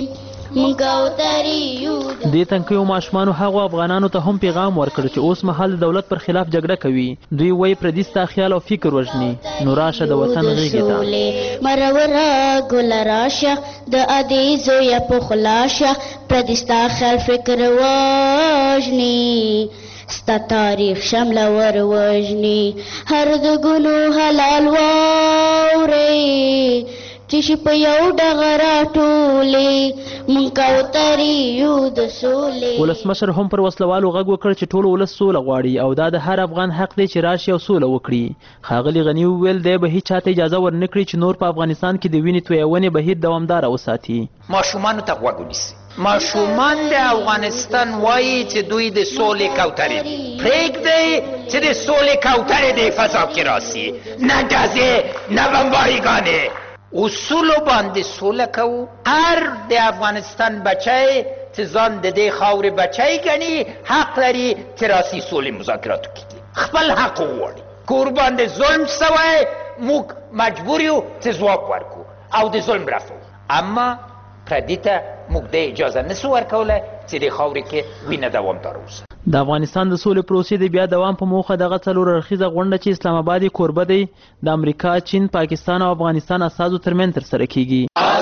مونږ کوترې یو. دې تنکیو ماشومانو هغو افغانانو ته هم پیغام ورکړ چې اوس مهال د دولت پر خلاف جګړه کوي. دوی وایي پردي ستا خیال او فکر وژني. نو راشه د وطن غېږې ته. مرورا ګل راشه د ادې زویه په خلاشه پردي ستا خیال فکر وژني. ستا تاریخ شمله ور وژني. هر د ګلو حلال واورئ چې شي په یو ډغه راټولې مونږ کوترې یو د سولې. ولسمشر هم پر وسلوالو غږ وکړ چې ټول ولس سوله غواړي او دا د هر افغان حق دی چې راشي او سوله وکړي. ښاغلي غني وویل دی به هیڅ چاته اجازه ورنه کړي چې نور په افغانستان کې د وینې تویونې بهیر دوامداره وساتي. ماشومانو ته غوږ ونیسي. ماشومان د افغانستان وایي چې دوی د سولې کوترې دي. پرېږدئ چې د سولې کوترې د فضا کې راسي، نه ډزې نه بمباریګانې. اصولو باندې سوله کوو. هر د افغانستان بچی چې ځان د دې خاورې بچی ګڼي حق لري چې راسي سولې مذاکراتو کې خپل حق وغواړي. کور باندې ظلم سوی موږ مجبور یو چې ځواب ورکړو او د ظلم رفعو. اما پردي ته موږ د اجازه نسو ورکولی چې د خاورې کې وینه دوامداره اوسه. د افغانستان د سولې پروسې د بیا دوام په موخه دغه څلور اړخیزه غونډه چې اسلام آباد یې کوربه دی د امریکا، چین، پاکستان او افغانستان استازو ترمنځ ترسره کیږي.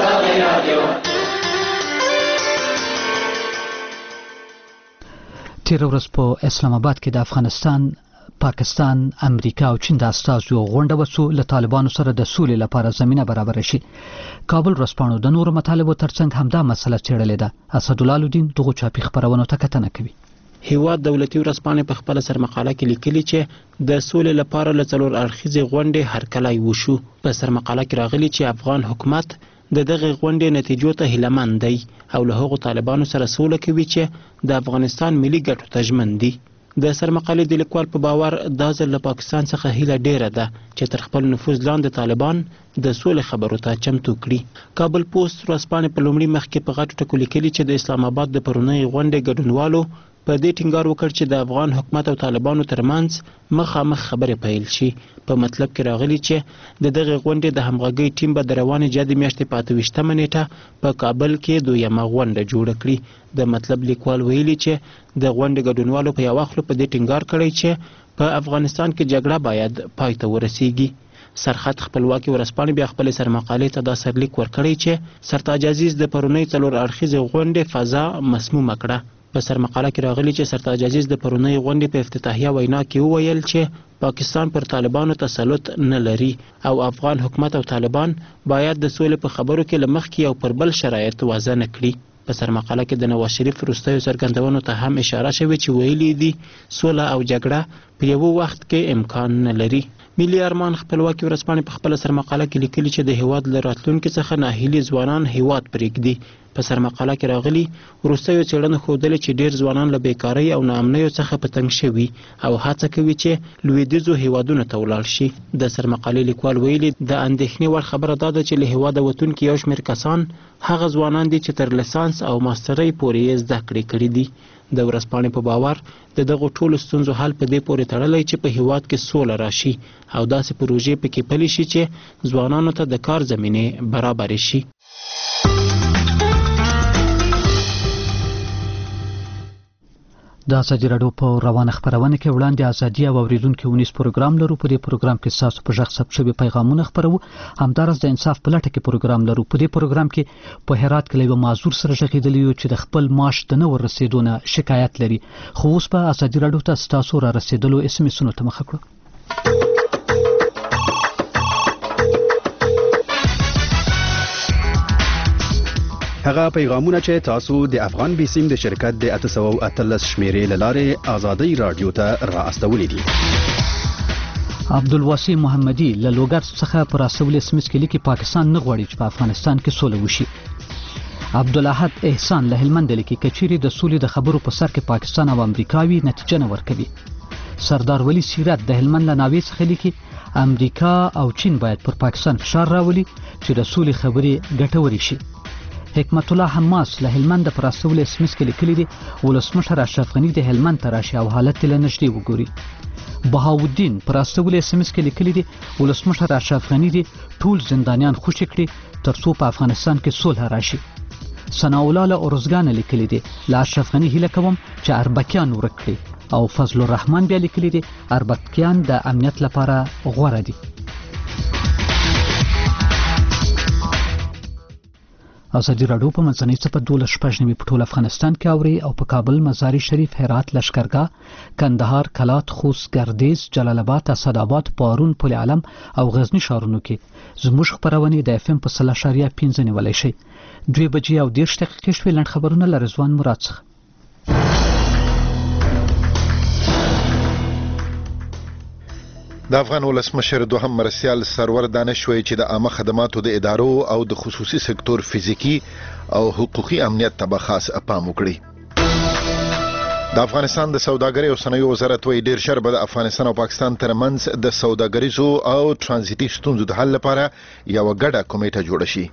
تېره ورځ په اسلام آباد کې د افغانستان، پاکستان، امریکا او چین د استازو غونډه وسو له طالبانو سره د سولې لپاره زمینه برابر شي. کابل ورځپاڼو د نورو مطالبو ترڅنګ همدا مسله څېړلې ده. اسدالله الدین دغو چاپي خپرونو ته کتنه کوي. هیواد دولتي ورځپاڼې په خپله سرمقاله کې لیکلي چې د سولې لپاره له څلور اړخیزې غونډې هرکلی وشو. په سرمقاله کې راغلي چې افغان حکومت د دغه غونډې نتیجو ته هیلهمند دی او له هغو طالبانو سره سوله کوي چې د افغانستان ملي ګټو ته ژمن دي. د سرمقالې د لیکوال په باور دا ځل له پاکستان څخه هیله ډیره ده چې تر خپل نفوذ لاندې طالبان د سولې خبرو ته چمتو کړي. کابل پوسټ ورځپاڼې په لومړي مخ کې په غټو ټکو لیکلي چې د اسلام آباد د پرونۍ غونډې ګډونوالو په دې ټینګار وکړ چې د افغان حکومت او طالبانو ترمنځ مخامخ خبرې پیل شي. په مطلب کې راغلي چې د دغه غونډې د همغږۍ ټیم به د روانې جدي میاشتې په 28مه نیټه په کابل کې دویمه غونډه جوړه کړي. د مطلب لیکوال ویلي چې د غونډې ګډونوالو په یو وخت په دې ټینګار کړی چې په افغانستان کې جګړه باید پای ته ورسیږي. سرخط خپلواکي ورځپاڼې بیا خپلې سرمقالې ته دا سرلیک ورکړی چې سرتاج عزیز د پرونۍ څلور اړخیزې غونډې فضا مسمومه کړه. په سرمقاله کې راغلي چې سرتاج عزیز د پرونۍ غونډې په افتتاحیه وینا کې وویل چې پاکستان پر طالبانو تسلط نه لري او افغان حکومت او طالبان باید د سولې په خبرو کې له مخکې او پر بل شرایط وضع نه کړي. په سرمقاله کې د نواز شریف وروستیو څرګندونو ته هم اشاره شوې چې ویلي دي سوله او جګړه په یو وخت کې امکان نه لري. ملي ارمان خپلواکي ورځپاڼې په خپله سرمقاله کې لیکلي چې د هیواد له راتلونکي څخه ناهیلي ځوانان هیواد پرېږدي. په سرمقاله کې راغلي وروستیو څېړنو ښودلې چې ډېر ځوانان له بیکارۍ او ناامنیو څخه په تنګ شوي او هڅه کوي چې لویدیځو هیوادونو ته ولاړ شي. د سرمقالې لیکوال ویلي د اندېښنې وړ خبره دا ده چې له هیواده وتونکي یو شمېر کسان هغه ځوانان دي چې تر لیسانس او ماسترۍ پورې یې زده کړې کړي دي. د ورځپاڼې په باور د دغو ټولو ستونزو حل په دې پورې تړلی چې په هیواد کې سوله راشي او داسې پروژې پکې پلي شي چې ځوانانو ته د کار زمینې برابرې شي. د ازادي راډیو په روانه خپرونه کې وړاندې ازادي او اوریدونکو ونیس پروګرام لرو. په دې پروګرام کې تاسو په ژغ ثبت شوي پیغامونه خپرو. همدارس د انصاف په لټه کې پروګرام لرو. په دې پروګرام کې په هرات کې یو معذور سره ژغېدلی یو چې د خپل معاش د نه ورسېدو نه شکایت لري. خو اوس په ازادي راډیو ته تاسو را رسېدلو SMS-ونو ته مخه کړو. هغه پیغامونه چې تاسو د افغان بیسیم د شرکت د 813 شمیرې لاره آزادی رادیو ته را استولې دي. عبدالواسع محمدي له لوګر څخه پر اسول SMS کې لیکي پاکستان نه غواړي چې په افغانستان کې سوله وشي. عبدالاحد احسان له هلمند لیکي کچيري د سولې د خبرو په سر کې پاکستان او امریکاوي نتیجه نه ورکوي. سردار ولی سیرت د هلمند له ناوې څخه لیکي امریکا او چین باید پر پاکستان فشار راولي چې د سولې خبرې ګټورې شي. حکمت الله حماس له هلمند پر اسول SMS کې لیکلي دي ولسمشر اشرف غنی د هلمند ته راشي او حالت له نږدې وګوري. بهاودین پر اسول SMS کې لیکلي دي ولسمشر اشرف غنی دي ټول زندانیان خوشی کړي ترڅو په افغانستان کې صلح راشي. ثناء الله له اورزګان لیکلي دي لا اشرف غنی هیله کوم چې اربکیان ورکړي او فضل الرحمن بیا لیکلي دي اربکیان د امنیت لپاره غوره دي. ازادي راډیو په منځنۍ څپه 12 په ټول افغانستان کې اوري او په کابل، مزار شریف، هرات، لشکرګاه، کندهار، کلات، خوست، ګردیز، جلال آباد، اسداباد، پارون، پل علم او غزنی ښارونو کې زموږ خبرونه د FM په 0.5 نیولای شي. 2 بجې او 10 دقیقې شوې. لنډ خبرونه له رضوان مراد څخه. د افغان ولسمشر دوهم مرستیال سرور دانش وایي چې د عامه خدماتو د ادارو او د خصوصي سکتور فزیکی او حقوقي امنیت ته به خاص پام وکړي. د افغانستان د سوداګرۍ او صنایعو وزارت وایي ډیر ژر به د افغانستان او پاکستان ترمنځ د سوداګریزو او ترانزیتي ستونزو د حل لپاره یو ګډه کمیټه جوړه شي.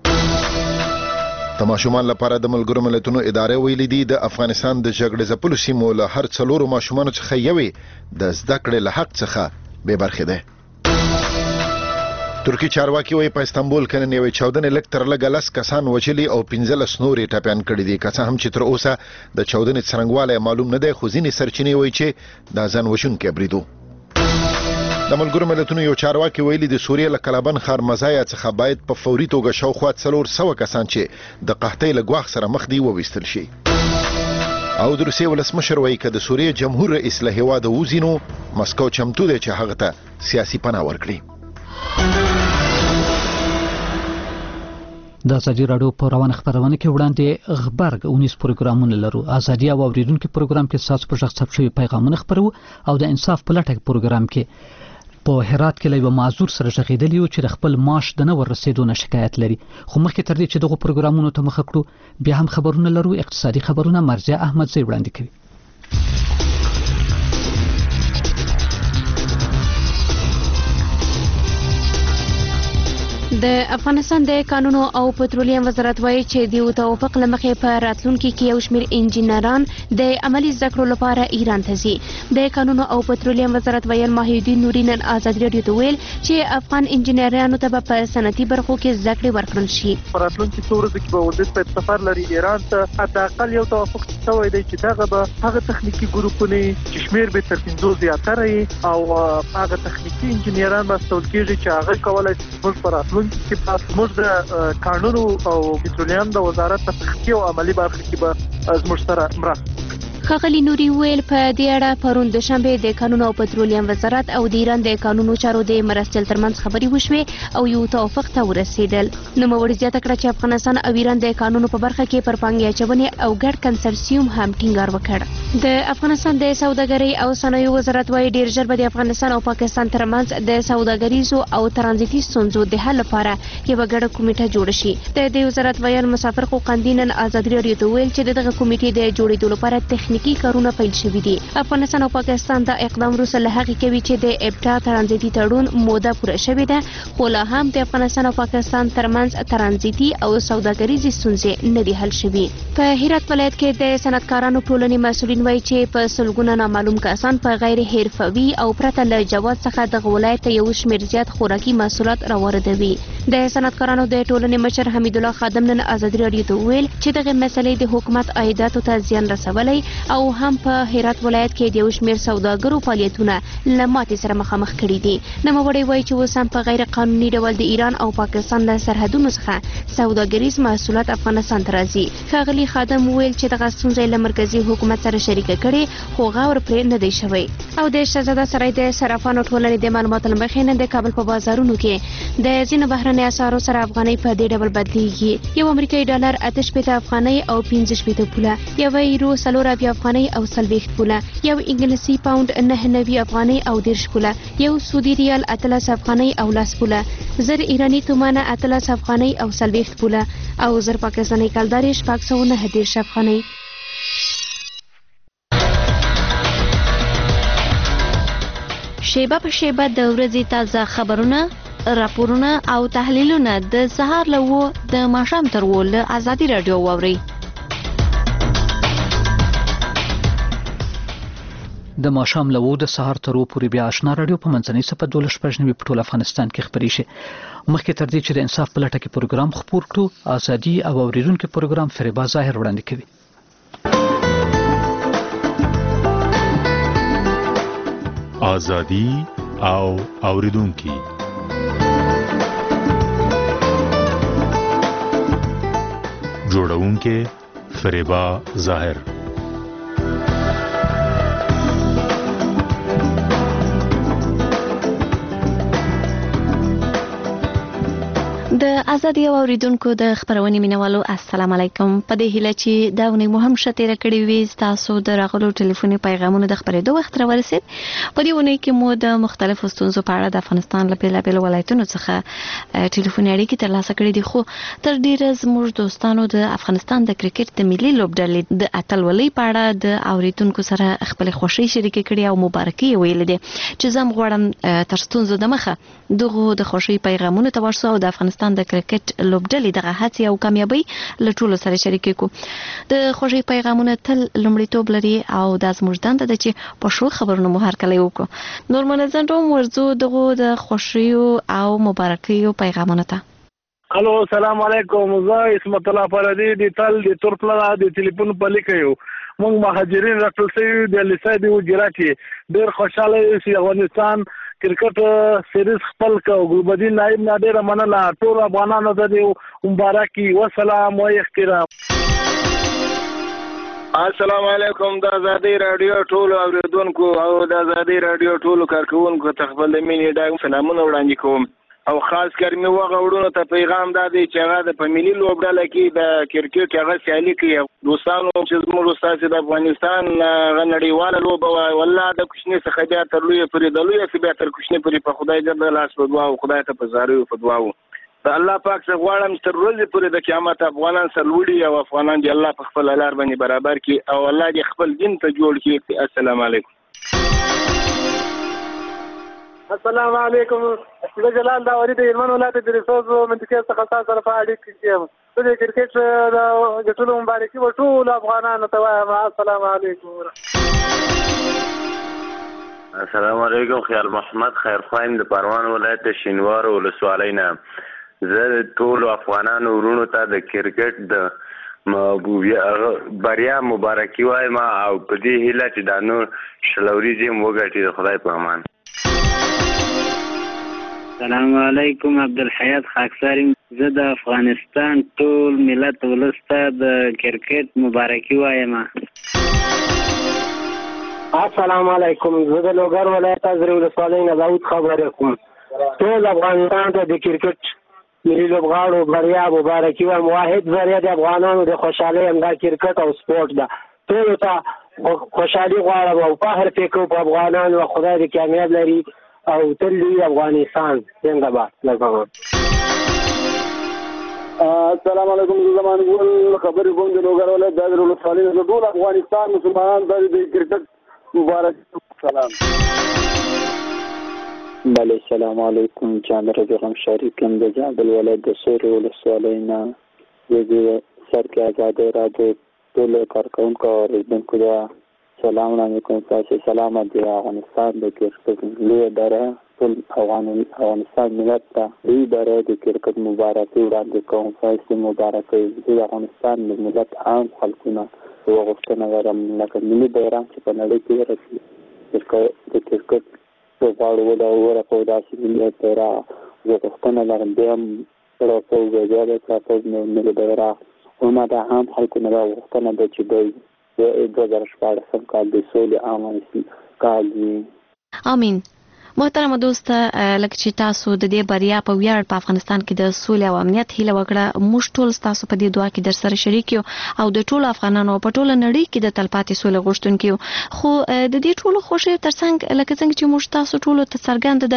د ماشومان لپاره د ملګرو ملتونو ادارې ویلي دي د افغانستان د جګړې ځپلو سیمو له هر 4 ماشومانو څخه یوې د زده کړې له حق څخه به برخه ده. ترکی چارواکي وایي په استانبول کې نن یوې چاودنې لږ تر لږه 10 کسان وژلي او 15 نورې ټپیان کړي دي. که څه هم چې تر اوسه د چاودنې څرنګوالی معلوم نه دی، خو ځینې سرچینې وایي چې دا ځان وژونکی برید و. د ملګرو ملتونو یو چارواکي ویلي د سوریې له کلابند ښار مزایا څخه باید په فوري توګه شاوخوا 400 کسان چې د قحطۍ له ګواښ سره مخ دي وویستل شي. او د روسیې ولسمشر وایي که د سوریې جمهور رئیس له هېواده ووځي نو مسکو چمتو دی چې هغه ته سیاسي پناه ورکړي. د ازادي راډیو په روانه خبرونه کې وړاندې غبرګ 19 پروګرامونه لرو. ازادي او اوریدونکو پروګرام کې تاسو په ځخ ثبت شوی پیغامونه خبرو او د انصاف په لټه پروګرام کې په هرات کې له معذور سره ژغېدلی و چې د خپل معاش د نه ورسېدو نه شکایت لري. خو مخکې تر دې چې دغه پروګرامونو ته مخه کړو بیا هم خبرونه لرو. اقتصادي خبرونه مرزیه احمدزی وړاندې کوي. د افغانستان د قانونو او پټرولیم وزارت وایي چې د توافق لمخې په راتلونکي کې یو شمېر انجینران د عملی زده کړو لپاره ایران ته ځي. د قانونو او پټرولیم وزارت ویل ماهیالدین نوري نن ازادي راډیو ته ویل چې افغان انجینرانو ته په صنعتي برخو کې زده کړې ورکړل شي. په راتلونکي څو ورځو کې به ولدت په سفر لري ایران ته حداقل یو توافق شوی دی چې دغه به هغه تخنیکی ګروپونه چې شمېر به تر 50 زیاتره او هغه تخنیکی انجینران به استول کېږي چې هغه کولای شي په راتلونکي چې په موږ د قانون او پټرولیم د وزارت په تخنیکی او عملی برخه کې به زموږ سره مرسته. ښاغلي نوري ویل په دې اړه پرون دوشنبه د قانون او پټرولیم وزارت او د ایران د قانونو چارو د مرستیال ترمنځ خبري وشوې او یو توافق ته ورسېدل. نوموړي زیاته کړه چې افغانستان او ایران د قانونو په برخه کې پر پانګې اچونې او ګډ کنسرسیوم هم ټینګار وکړ. د افغانستان د سوداګرۍ او صنایعو وزارت وايي ډیر ژر به د افغانستان او پاکستان ترمنځ د سوداګریزو او ترانزیتي ستونزو د حل لپاره یوه ګډه کمیټه جوړه شي. د دې وزارت ویل مسافر قوقندي نن ازادي راډیو ته ویل چې دغه کمیټې د جوړېدو لپاره تخنیکی کارونه پیل شوي دي. افغانستان او پاکستان د اقدام وروسته له هغې کوي چې د ابټا ترانزیتي تړون موده پوره شوې ده، خو لا هم د افغانستان او پاکستان ترمنځ ترانزیتي او سوداګریزې ستونزې نه دي حل شوي. په هرات ولایت کې د صنعتکارانو ټولنې مسؤلین وایي چې په سلګونه نامعلوم کسان په غیر حرفوي او پرته له جواز څخه دغه ولایت ته یو شمېر زیات خوراکي محصولات راواردوي. د صنعتکارانو د ټولنې مشر حمید الله خادم نن ازادي راډیو ته وویل چې دغه مسلې د حکومت عایداتو ته زیان رسولی او هم په هرات ولایت کې د یو شمېر سوداګرو فعالیتونه له ماتې سره مخامخ کړي دي. نوموړی وایي چې اوس هم په غیر قانوني ډول د ایران او پاکستان له سرحدونو څخه سوداګریز محصولات افغانستان ته راځي. ښاغلي خادم وویل چې دغه ستونزه له مرکزي حکومت سره شریکه کړې خو غور پرې نه دی شوی. او د شهزاده سرای د صرافانو ټولنې د معلوماتو له مخې نن د کابل په بازارونو کې د ځینو بهرنۍ اسعارو سره افغانۍ په دې ډول بدلیږي. یو امریکایي ډالر 8 افغانۍ او 15 پوله، یو یورو 4 افغانۍ او 40 پوله، یو انګلیسي پاوند 9 افغانۍ او 10 پوله، یو سعودي ریال 18 افغانۍ او 10 پوله، زر ایرانی تومانه 18 افغانۍ او 40 پوله او زر پاکستاني کلدارې 609 افغانۍ. شیبه په شیبه د ورځې تازه خبرونه، راپورونه او تحلیلونه د سهار له 9 د ماښام تر 10 له ازادي راډیو واورئ. د ماښام له 9 د سهار تر 2 پورې بیا آشنا رادیو په منځنۍ صفه 12 په ټول افغانستان کې خبري شي. مخکې تر دې چې د انصاف په لټه کې پروګرام خپور کړو، ازادي او اوریدونکو پروګرام فریبا ظاهر وړاندې کوي. ازادي او اوریدونکو جوړونکې فریبا ظاهر. د ازادي او اوریدونکو د خبرونې مینوالو السلام علیکم. په دې هیله چې دا ونې مو هم شتېره کړې وي، تاسو د راغلو ټلیفوني پیغامونو د خبرېدو وخت راورسید. په دې ونې کې مو د مختلفو ستونزو په اړه د افغانستان له بېلابېلو ولایتونو څخه ټلیفوني اړیکې ترلاسه کړې دي، خو تر ډیره زموږ دوستانو د افغانستان د کرکټ د ملي لوبډلې د اتلولۍ په اړه د اوریدونکو سره خپل خوښۍ شریکې کړې او مبارکي ویلې دي چې زه غواړم تر ستونزو د مخه دغه د خوښۍ پیغامونو ته ورسو او د افغانستان د کرکټ لوبډلې دغه هڅې او کامیابۍ له ټولو سره شریکې کړو. د خوښۍ پیغامونه تل لومړیتوب لري او دا زموږ دنده ده چې په ښو خبرونو مو هرکلی وکړو. نور منظم ورځو دغه د خوښیو او مبارکیو پیغامونه ته. الو السلام علیکم، زه اسمت الله پردی د تل د ترپلا د ټلیفون په لیکيو. موږ مهاجرین راټول شوي د لیسای د وجراتي ډېر خوشاله یو چې افغانستان کرکټ سیریز خپل کو. ګلبدین نائب نادر مننه ټول افغانانو ته مبارکي والسلام و احترام. السلام علیکم. د ازادي رادیو ټول اوریدونکو او د ازادي رادیو ټول کارکونکو ته خپل د مینې د سلامونه وړاندې کوم او خاص کر مې وغوړونو ته پیغام دادی چې هغه د فاميلي لوبډله کې د کرکټ هغه سیالي کوي. دوستانو چې زموږ استاد د افغانستان غنړیواله لوبه والله د کوچنی څخه بیا تر لوی پرې د لوی څخه بیا تر کوچنی پرې په خدای جل لاس په دعا او خدای ته په زارو په دعا او الله پاک څخه غواړم تر ورځې پورې د قیامت افغانان سرلوړي او افغانان دی الله په خپل لار باندې برابر کړي او الله دې خپل دین ته جوړ کړي. السلام علیکم. السلام علیکم. زه جلال داوري د هلمند ولایت د ریسورس منطقې څخه تاسو سره په اړیکه کې یم. د کرکټ د ټولو مبارکي و ټول افغانانو ته وایم. السلام علیکم. السلام علیکم. خیال محمد خیرخوایم د پروان ولایت د شینوار ولسوالۍ نه. زه ټول افغانانو ورونو ته د کرکټ د بریا مبارکي وایم او په دې هیله چې دا نور شلوريزم وګټي د خدای په امان. السلام علیکم. عبدالحیات خاکساری. زه د افغانستان ټول ملت ولسته د کرکټ مبارکي وایم. السلام علیکم. زه د لوګر ولایت از ولسوالۍ نه داود خبرې کوم. ټول افغانستان ته د کرکټ ملي لوبغاړو بریا مبارکي وایم. واحد ذریعہ د افغانانو د خوشحالۍ همدا کرکټ او سپورټ ده. ټول ته خوشحالي غواړم او فخر پکې کوم په افغانانو. خدای دې کامیاب لري او تل افغانستان زنده باد. السلام علیکم. زمان ګل خبرې کوم د لوګر ولایت د ولسوالۍ نه. ټول افغانستان مسلمانان ته د کرکټ مبارک سلام. بله السلام علیکم. جامع رضی شریف کوم د جابل ولایت د سوري ولسوالۍ نه. د سر کې آزادۍ راډیو ټول کارکونکو او اوریدونکو ته سلام علیکم. تاسو سلامت دي. افغانستان د کرکټ لوی اداره ټول افغانستان ملت ته لوی اداره د کرکټ مبارکي وړاندې کوم. تاسو مبارکي د افغانستان ملت عام خلکونه وغوښتنه لرم لکه ملي بیرغ چې په نړۍ کې ورسي د کرکټ لوبغاړو ورکو داسې ملي بیرغ وغوښتنه لرم. بیا هم ورکو بیا د ملي بیرغ وما دا هم خلکونه وغوښتنه ده چې دوی 2014 کال د سولې عامه کال وي. امين. محترم دوست، لکه چې تاسو د دې بریا په ویاړ په افغانستان کې د سولې او امنیت هیله وکړه، موږ ټول تاسو په دې دعا کې در سره شریک یو او د ټولو افغانانو په ټوله نړۍ کې د تلپاتې سولې غوښتونکي یو. خو د دې ټولو خوښیو ترڅنګ لکه څنګه چې موږ تاسو ټولو ته څرګنده ده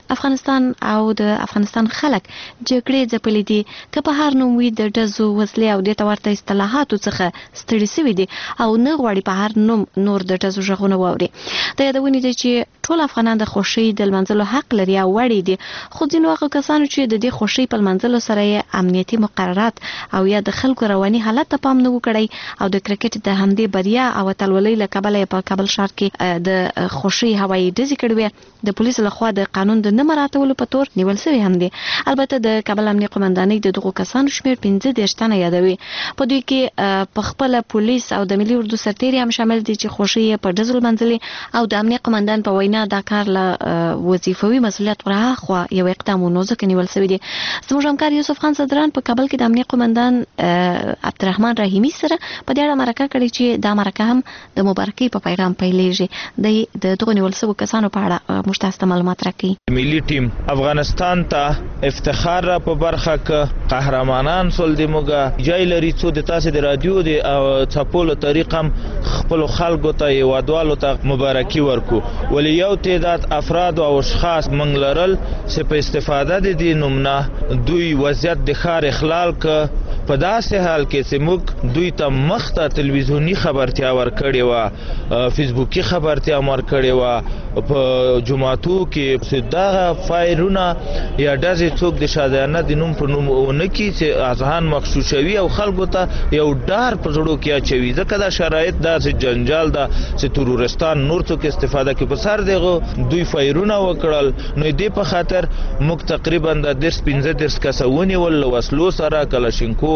افغانستان او د افغانستان خلک جګړې ځپلې دي که په هر نوم وي د ډزو وسلې او د ورته اصطلاحاتو څخه ستړي سوي دي او نه غواړي په هر نوم نور د ډزو غږونه واوري. د یادونې دي چې ټول افغانان د خوشي د لمنځلو حق لري او وړي دي، خو ځینو هغه کسانو چې د دې خوشي په لمنځلو سره یې امنیتي مقررات او یا د خلکو رواني حالت ته پام نه وکړي او د کرکټ د همدې بریا او اتلولۍ له کبله په کابل ښار کې د خوشي هوایي ډزې کړې وې. د پولیسو لخوا د قانون د نه مراعاتولو په تور نیول شوي هم دي. البته د کابل امنیه قومندانۍ د دغو کسانو شمېر 15 تنه یادوي. په دوی کې په خپل پولیس او د ملي اردو سرتیري هم شامل دي چې خوشي په ډزو منځلي او د امنیه قومندان په وینا دا کار له وظیفوي مسؤلیت ورهاخوا یو اقدام نو ځکه نیول شوی دی. زموږ همکار یوسف خان صدران په کابل کې د امنیه قومندان عبدالرحمن رحیمي سره په دې اړه مرکه کړې چې دا مرکه هم د مبارکۍ په پیغام پیلېږي. د دغو نیول شوو کسانو په اړه موږ تاسو ته معلومات راکړي. ملي ټیم افغانستان ته افتخار را په برخه کې قهرمانان سول دی موږ جای لري څو د تاسو د رادیو د چاپولو طریق هم خپل خلکو ته یوادوالو ته مبارکي ورکو. ولی یو تعداد افراد او اشخاص منګ لرل چې په استفاده د دې نومنه دوی وضعیت د ښار اخلال ک په داسې حال کې چې موږ دوی ته مخته تلویزیونی خبرتیا ورکړې وه، فیسبوکي خبرتیا ورکړې وه، په جمعاتو کې چې دغه فایرونه یا ډزې څوک د شادیانه د نوم په نوم ونه کړي چې اذهان مغشوشوي او خلکو ته یو ډار په زړو کې اچوي. ځکه دا شرایط داسې جنجال ده چې ترورستان نور څوک استفاده کوي. په سر دغه دوی فایرونه وکړل نو دې په خاطر موږ تقریبا د 15 کسه ونیول له وسلو سره کلاشینکو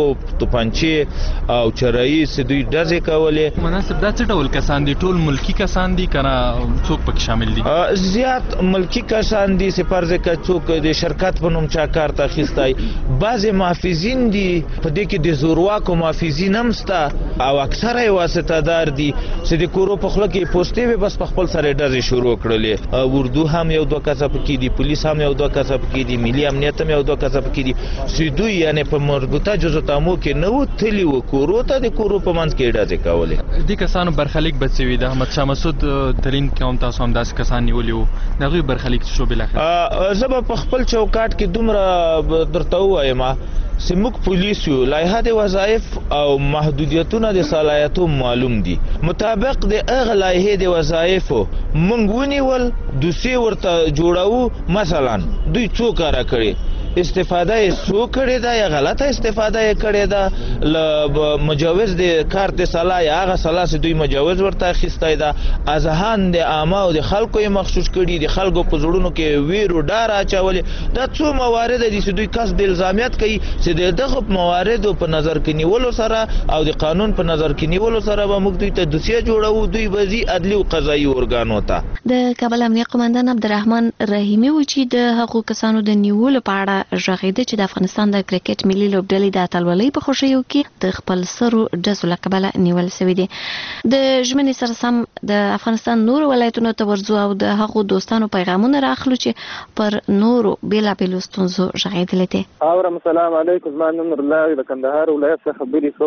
توپانچې او چرایي چې دوی ډزې کولې. مناسب دا څه ډول کسان دي؟ ټول ملکی کسان دي کنه څوک پکې شامل دي؟ زیات ملکی کسان دي چې فرض کړه څوک د شرکت په نوم چا کار ته اخیستی. بعضې محافظین دي په دې کې د زورواکو محافظین هم شته او اکثره یې واسطه دار دي چې د کورو په خوله کې پوستې وې بس په خپل سره ډزې شروع کړلې. اردو هم یو دوه کسه پکې دي، پولیس هم یو دوه کسه پکې دي، ملي امنیت هم یو دوه کسه پکې دي چې دوی یعنې په مربوطه جزتامو کې نه وتلي وو، کورو ته د کورو په منځ کې ډزې کولې. دې کسانو برخلیک بد شوي د احمد شاه مسعود ترین کې هم تاسو هم داسې کسان نیولي وو، د هغوی برخلیک څه شو بالاخره؟ زه به په خپل چوکاټ کې دومره درته ووایم چې موږ پولیس یو، لایحه د وظایف او محدودیتونه د صلاحیتو معلوم دي. مطابق د هغه لایحې د وظایفو موږ ونیول، دوسیې ورته جوړوو. مثلا دوی څو کاره کړي، استفاده یې څو کړې ده یا غلطه استفاده یې کړې ده له مجوز د کار د صلاح یا هغه صلاح چې دوی مجوز ورته اخیستی ده. اذهان د عامه او د خلکو یې مخشوش کړي، د خلکو په زړونو کې ویرو ډار اچولې. دا څو موارد دي چې دوی کسب الزامیت کوي چې د دغه مواردو په نظر کې نیولو سره او د قانون په نظر کې نیولو سره به موږ دوی ته دوسیه جوړوو، دوی به ځي عدلي او قضایي ارګانو ته. د کابل امنیه قومندان عبدالرحمن رحیمي و چې د هغو کسانو د نیولو په اړه غږېده چې د افغانستان د کرکټ ملي لوبډلې د اتلولۍ په خوښیو کې د خپل سرو ډزو له کبله نیول شوي دي. د ژمنې سره سم د افغانستان نورو ولایتونو ته ورځو او د هغو دوستانو پیغامونه راخلو چې پر نورو بېلابېلو ستونزو غږېدلې دي. اورم السلام علیکم، زما نوم نورالله د کندهار ولایت څخه خبرې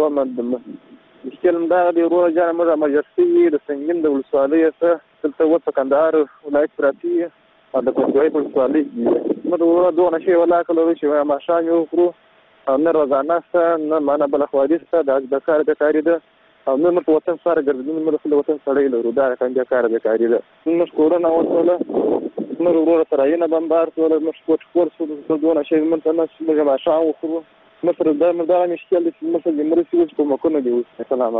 کوم. مشکل همدغه دی وروره جانه موږ امرجستي د سنګین د ولسوالۍ څخه دلته اوس په کندهار ولایت پراته یو او د پنجوایي په ولسوالۍ کې موږ وروره دغه نشي ولاکه لرو چې ماښام یې وخورو او نه روزانه شته نه معنا بله خواري شته، د کار بیکاري ده او نه موږ په وطن سره ګرځېدو، موږ خپل وطن سړی لرو، دا رقم کار بیکاري ده. موږ کورونه وسوله، موږ وروره سرایونه بمبار شول، موږ کور شو دغه نشي موږ ته موږ ماښام وخورو. مصر دا مشکل دي چې مصر د مرستې اوس په مکونه دي. السلام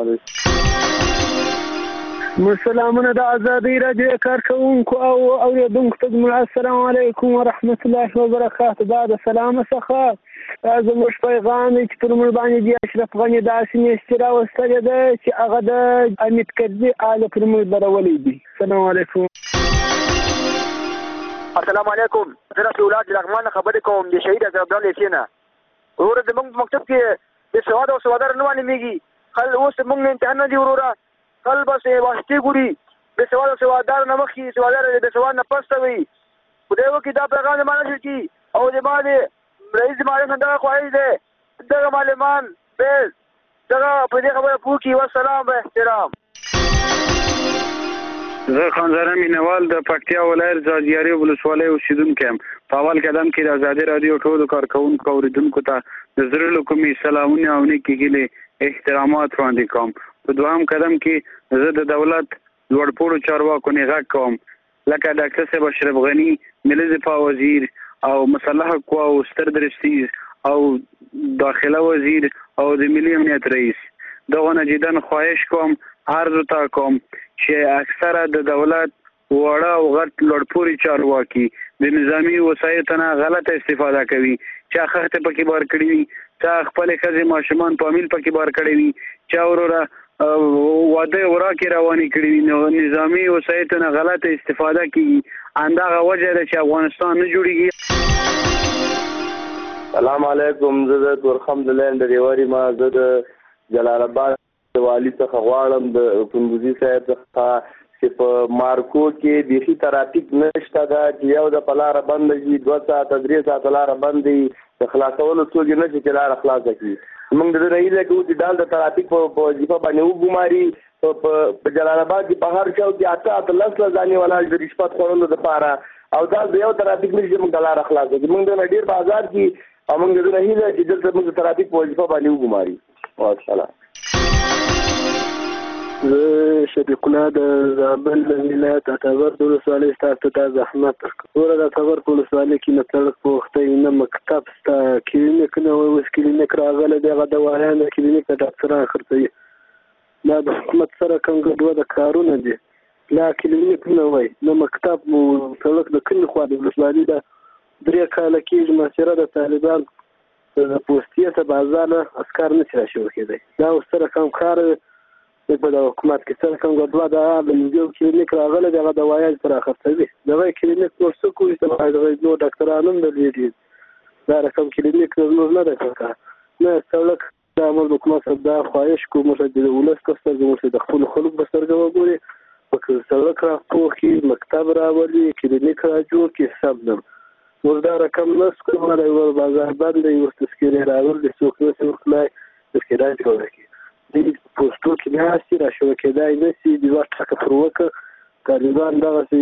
علیکم. مسلمانونه د ازادۍ راډیو کارکوونکو او اوریدونکو ته السلام علیکم ورحمت الله وبرکاته. دا د سلام څخه زموږ پیغام چې پر موږ باندې د اشرف غني داسې میاشتې راوستلې ده چې هغه د حمید کرزي آله پر موږ درولې دي. السلام علیکم. السلام علیکم. زه رفیع الله عبدالرحمن خبرې کوم د شهید عبدالله لیسې نه. وروره زموږ مکتب کې د سواد او سوادار نه معلومېږي. خل اوس موږ امتحان نه دي وروره، خل بس واسطې ګوري د سواد او سوادار نه مخکې سوادار د سواد نه پسته وي. خدای وکړي دا پیغام د ما نشر کړي او د ما د رئیس معلم دغه خواهش دی دغه معلمان دغه په دې خبره پوه کړي. والسلام به احترام. زه خانزاده مینوال د پکتیا ولایت ځاځیاري ولسوالۍ اوسیدونکی یم. په اول قدم کې د ازادي راډیو ټولو کارکوونکو اوریدونکو ته د زړه له کومې سلامونه او نیکې هیلې احترامات وړاندې کوم. په دوهم قدم کې زه د دولت لوړپوړو چارواکو نه غږ کوم لکه ډاکټر صاحب اشرف غني، ملي دفاع وزیر او مسلح قواو ستر درستیز او داخله وزیر او د ملي امنیت رئیس دغه نه جدن خواهش کوم عرض تا کوم چې اکثره د دولت وړه او غټ لوړپوړي چارواکي د نظامی وسایطو نه غلطه استفاده کوي. چا خښته پکې بار کړی وي، چا خپل ښځې ماشومان په امیل پکې بار کړی وي، چا وروره واده وراکې روانې کړي وي. نو نظامی وسایطو نه غلطه استفاده کوي. همدغه وجه ده چې افغانستان نه جوړیږي. سلام علیکم. زه د تورخم د لین د ریوري ما زه د جلال آباد د والي څخه غواړم د کندوزي صاحب څخه چې په مارکو کې بیخي ترافیک نشته ده چې یو د په لاره بنده شي 2 ساعته 3 ساعته لاره بندې د خلاصولو څوک نه شي چې لاره خلاصه کړي. موږ د دې نه هیله کوو چې دا د ترافیک په وظیفه باندې وګماري. په جلال آباد کې په هر چوک کې 8-10 ځانې ولاړ د رشوت خوړلو دپاره او دا د یو ترافیک نه شي موږ د لاره خلاصه کړي. موږ د ډېر بازار کې او موږ د دې نه هیله چې دلته موږ د ترافیک په وظیفه باندې وګماري. والسلام. زه شفیق الله د زابل ولایت اتابر ولسوالۍ ستاسو ته زحمت ورکوم. د اتابر په ولسوالۍ کې نه سړک پوښتۍ نه مکتب شته، کلینیک نه وایي. اوس کلینیک راغلی دی، هغه دوایان د کلینیک د ډاکټران خرڅوي. دا د حکومت سره کوم ګډوډه کارونه دي. لا کلینیک نه وایي نه مکتب مو سړک د کومې خوا د ولسوالۍ ده 3 کاله کېږي محاصره د طالبان د پوستې ته بازار نه عسکر نه شي راشي ورکېدی. دا اوس سره کوم کار په د حکومت کې څنګه کوم ګډوډه ده. د یو کلینیک راغلی دی، هغه دوایان پر خرڅوي. دغه کلینیک نور څه کوي چې نور ډاکټران هم درلودي. دا رقم کلینیک نور نه ده کار نه سړک. دا موږ حکومت سره دا خواهش کوو موږ د ولس کستر موږ د خپل خلکو په سترګه وګوري. په سړک را پوښي، مکتب راولي، کلینیک را جوړ کړي. سم ده موږ دا رقم نس کوو. یو بازار بند دی، یو تذکیرې راولي، څوک نه شي ورتلای تذکیره جوړه کړي. د پوسټو کې ناستې را شوه کېدای نه شي. د یوه ټاکه پر وکړه طالبان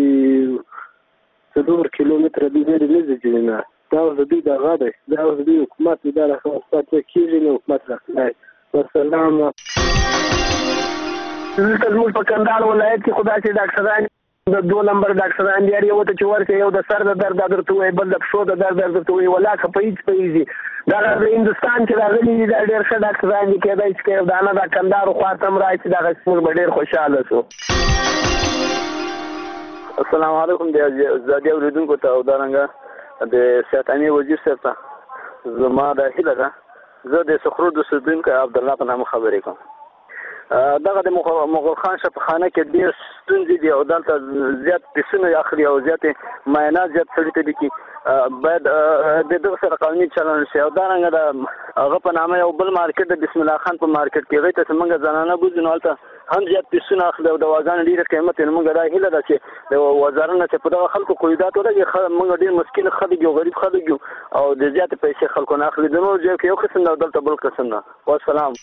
دغسې 4 کیلومتره د لرې نه ځي نه. دا اوس د دوی دغه دی، دا اوس د دوی حکومت دی. دا راخلاصات نه کېږي نه حکومت راخلای. والسلام. دلته زموږ په کندهار ولایت کې خو داسې ډاکټران د 2 نمبر ډاکټران دي. یو ته چې ورکړي یو د سر د درد درته وایي، بل د پښو د درد درته وایي. ولاکه په هېڅ پوهېږي. دا د هندوستان چې راغلي دي دا ډېر ښه ډاکټران دي. کېدای شي که یو دانه دا کندهار خوا ته هم راشي دغسې موږ به ډېر خوشحاله شو. السلام علیکم. د ازادي اورېدونکو ته او دارنګه د سیادتاني وزیر صاحب ته زما دا هیله ده. زه د صخرو د اوسېدونکی عبدالله په نامه خبرې کوم. دغه د مغل خان شفاخانه کې ډېر ستونزې دي او دلته زیات پیسونه اخلي او زیاتې معاینات زیات سړي ته لیکي. باید د دغه سره قانوني چلند شي. او دارنګه د هغه په نامه یو بل مارکېټ د بسم الله خان په مارکېټ کې هغې ته چې موږ زنانه بوځو نو هلته هم زیات پیسونه اخلي او دواګانې ډېره قیمت یې. موږ دا هیله ده چې د وزارت نه چې په دغه خلکو قیودات ولګي. موږ ډېر مسکین خلک یو، غریب خلک یو او د زیاتې پیسې خلکو نه اخلي. د نورو ځای کې یو قسم ده او دلته بل قسم ده. والسلام.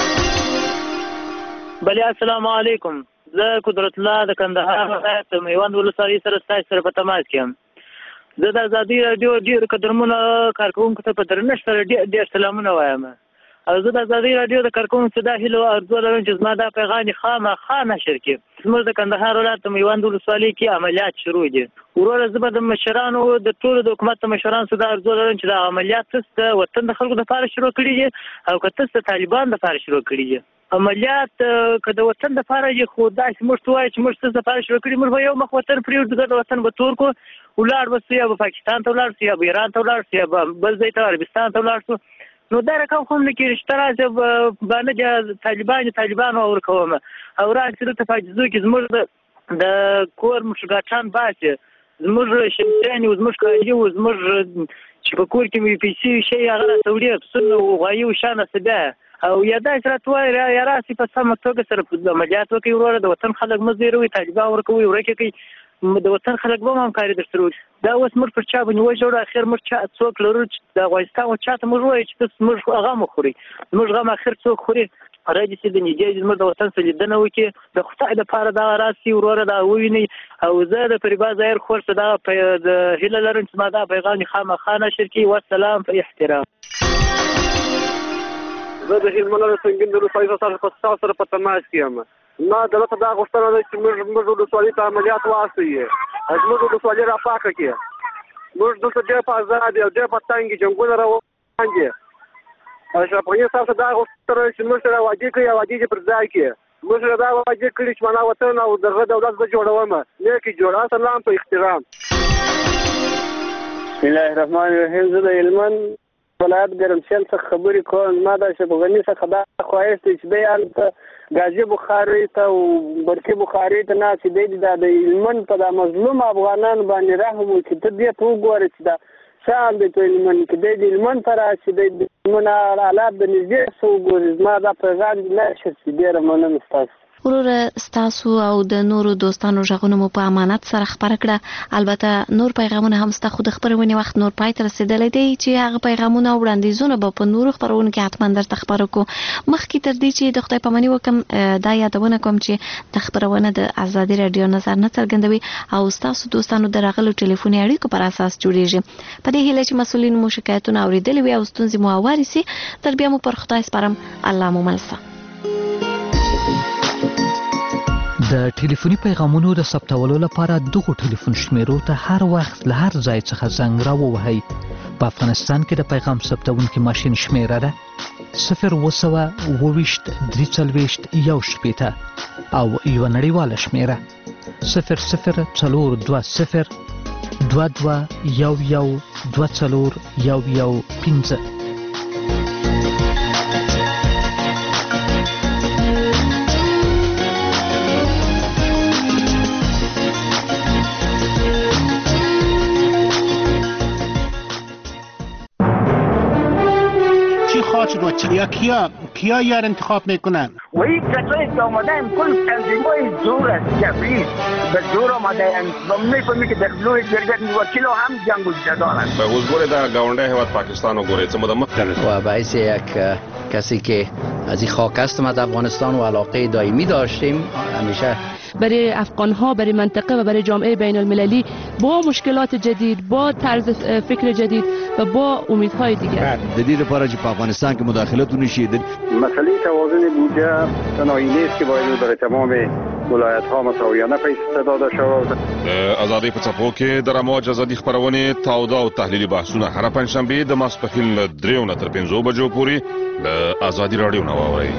بله السلام علیکم. زه قدرت الله د کندهار ولایت میوند ولسوالۍ سره ستاسو سره په تماس کې یم. زه د ازادي راډیو ډېر قدرمنو کارکوونکو ته په درنښت سره ډېر سلامونه وایم. او زه د ازادي راډیو د کارکوونکو څخه دا هیله او ارزو لرم چې زما دا پیغام خامخا نشر کړي. زموږ د کندهار ولایت د میوند ولسوالۍ کې عملیات شروع دي. وروره زه به د مشرانو د ټولو د حکومت د مشرانو څخه دا ارزو لرم چې دا عملیات تاسو د وطن د خلکو دپاره شروع کړي دي او که تاسو د طالبان دپاره شروع کړي دي. عملیات که د وطن دپاره دي خو داسې موږ ته وایي چې موږ تاسو دپاره شروع کړي. موږ به یو مخ وطن پرېږدو، د وطن به تور کړو، ولاړ به سو، یا به پاکستان ته ولاړ سو، یا به ایران ته ولاړ سو، یا به بل ځای ته عربستان ته ولاړ سو. نو دا رقم خو هم نه کېږي چې ته راسې باندې طالبانو ورکوم او راسې دلته په عجزو کې زموږ د کور مشرګاټان باسي، زموږ شمسیانې و، زموږ کالي و، زموږ چې په کور کې مې پیسې شی هغه راته وړي پسونه و غوایي و شانه څه بیا او یا داسې راته وایي یا راسې په سمه توګه سره عملیات وکړئ. وروره د وطن خلک مه زیروئ، طالبان ورکوئ، ورکې کوئ. د وطن خلک به هم همکاري درسره وکړي. دا اوس موږ پر چا باندې وژاړو، اخر موږ څوک لرو چې د افغانستان و چاته موږ وایو چې تاسو موږ غم وخورئ. زموږ غم اخر څوک خوري؟ راځي چې د نږدې زموږ د وطن سره لیدنه وکړي د خدای لپاره دا راسي وروره دا وویني او زه د فریبا ظاهر خور څخه دا د هیله لرم چې ما دا پیغام خامخا نشر کړي. والسلام په احترام. زه د هلمند د سنګین د ولسوالۍ سره په تماس کې یم. ما دلته دا غوښتنه ده چې موږ ولسوالۍ ته عملیات واستوي، زموږ ولسوالۍ را پاکه کړي. موږ دلته ډېر په ازاد او ډېر په تنګ جنګونه روان دي. اشرف غني صاحب دا غوښتنه چې موږ سره واجب کړي او واجب پر ځای کې موږ سره دا واجب کړي چې معنا وطن او دغه دولت به جوړوم نه کې جوړه. سلام په احترام. بسم الله الرحمن الرحیم. زه د هلمند ولایت ګرمسیل څخه خبرې کوم. ما د اشرف غني څخه دا خواهش دی چې دی هلته غازي بخاري ته او برقي بخاري ته ناست دی د هلمند په دا مظلوم افغانانو باندې رحم وکړي. ته دې ته وګورې چې دا شال دی په هلمند کې دی د هلمند ته راشي دی د هلمند حالات د نږدې څه وګوري. زما دا پیغام دی نشر چې ډېره مننه ستاسو. وروره ستاسو او د نورو دوستانو غږونه مو په امانت سره خبره کړه. البته نور پیغامونه هم ستاسو د خبرونې وخت نور پای ته رسیدلی دی چې هغه پیغامونه او وړاندیزونه به په نورو خبرونو کې حتما درته خبره کوو. مخکې تر دې چې د خدای پاماني وکم دا یادونه کوم چې د خبرونه د ازادي رادیو نظر نه څرګندوي او ستاسو دوستانو د راغلو ټلیفوني اړیکو پر اساس جوړیږي. په دې هیله چې مسؤلین مو شکایتونه اوریدلي وي او ستونزې مو هوارې سي. تر بیا مو پر خدای سپارم. الله مو ملسه. د ټلیفوني پیغامونو د ثبتولو لپاره دغه ټلیفون شمیرو ته هر وخت له هر ځای څخه زنګ راووهئ. په افغانستان کې د پیغام ثبتونکي ماشین شمیره ده 020 340 1 او یو نړیواله شمیره 0040 22 11 24 15. کیا یار انتخاب میکنن؟ وی کسایی که آمدن کل تنظیمای زور است جبری به زور آمدن و میفهمی که در جلوی جرگت وکیل هم جنگ و جدال است. به حضور در گاونده هیواد پاکستان و گوریت و باعث یک کسی که از این خاک است ما در افغانستان و علاقه دائمی داشتیم همیشه برای افغان‌ها، برای منطقه و برای جامعه بین المللی با مشکلات جدید، با طرز فکر جدید و با امیدهای دیگر. د دې لپاره چې په افغانستان کې مداخلت ونشي. مسئله توازن بودجه تنهایی نیست که باید برای تمام ولایت‌ها مساویانه پیش داده شود. آزادی په څپو کې د رموج ازادي خبرونه تاوده او تحلیلي بحثونه هر پنځشنبه د ماسپښین له 3 نه تر 5 بجو پورې د آزادي رادیو نه واورئ.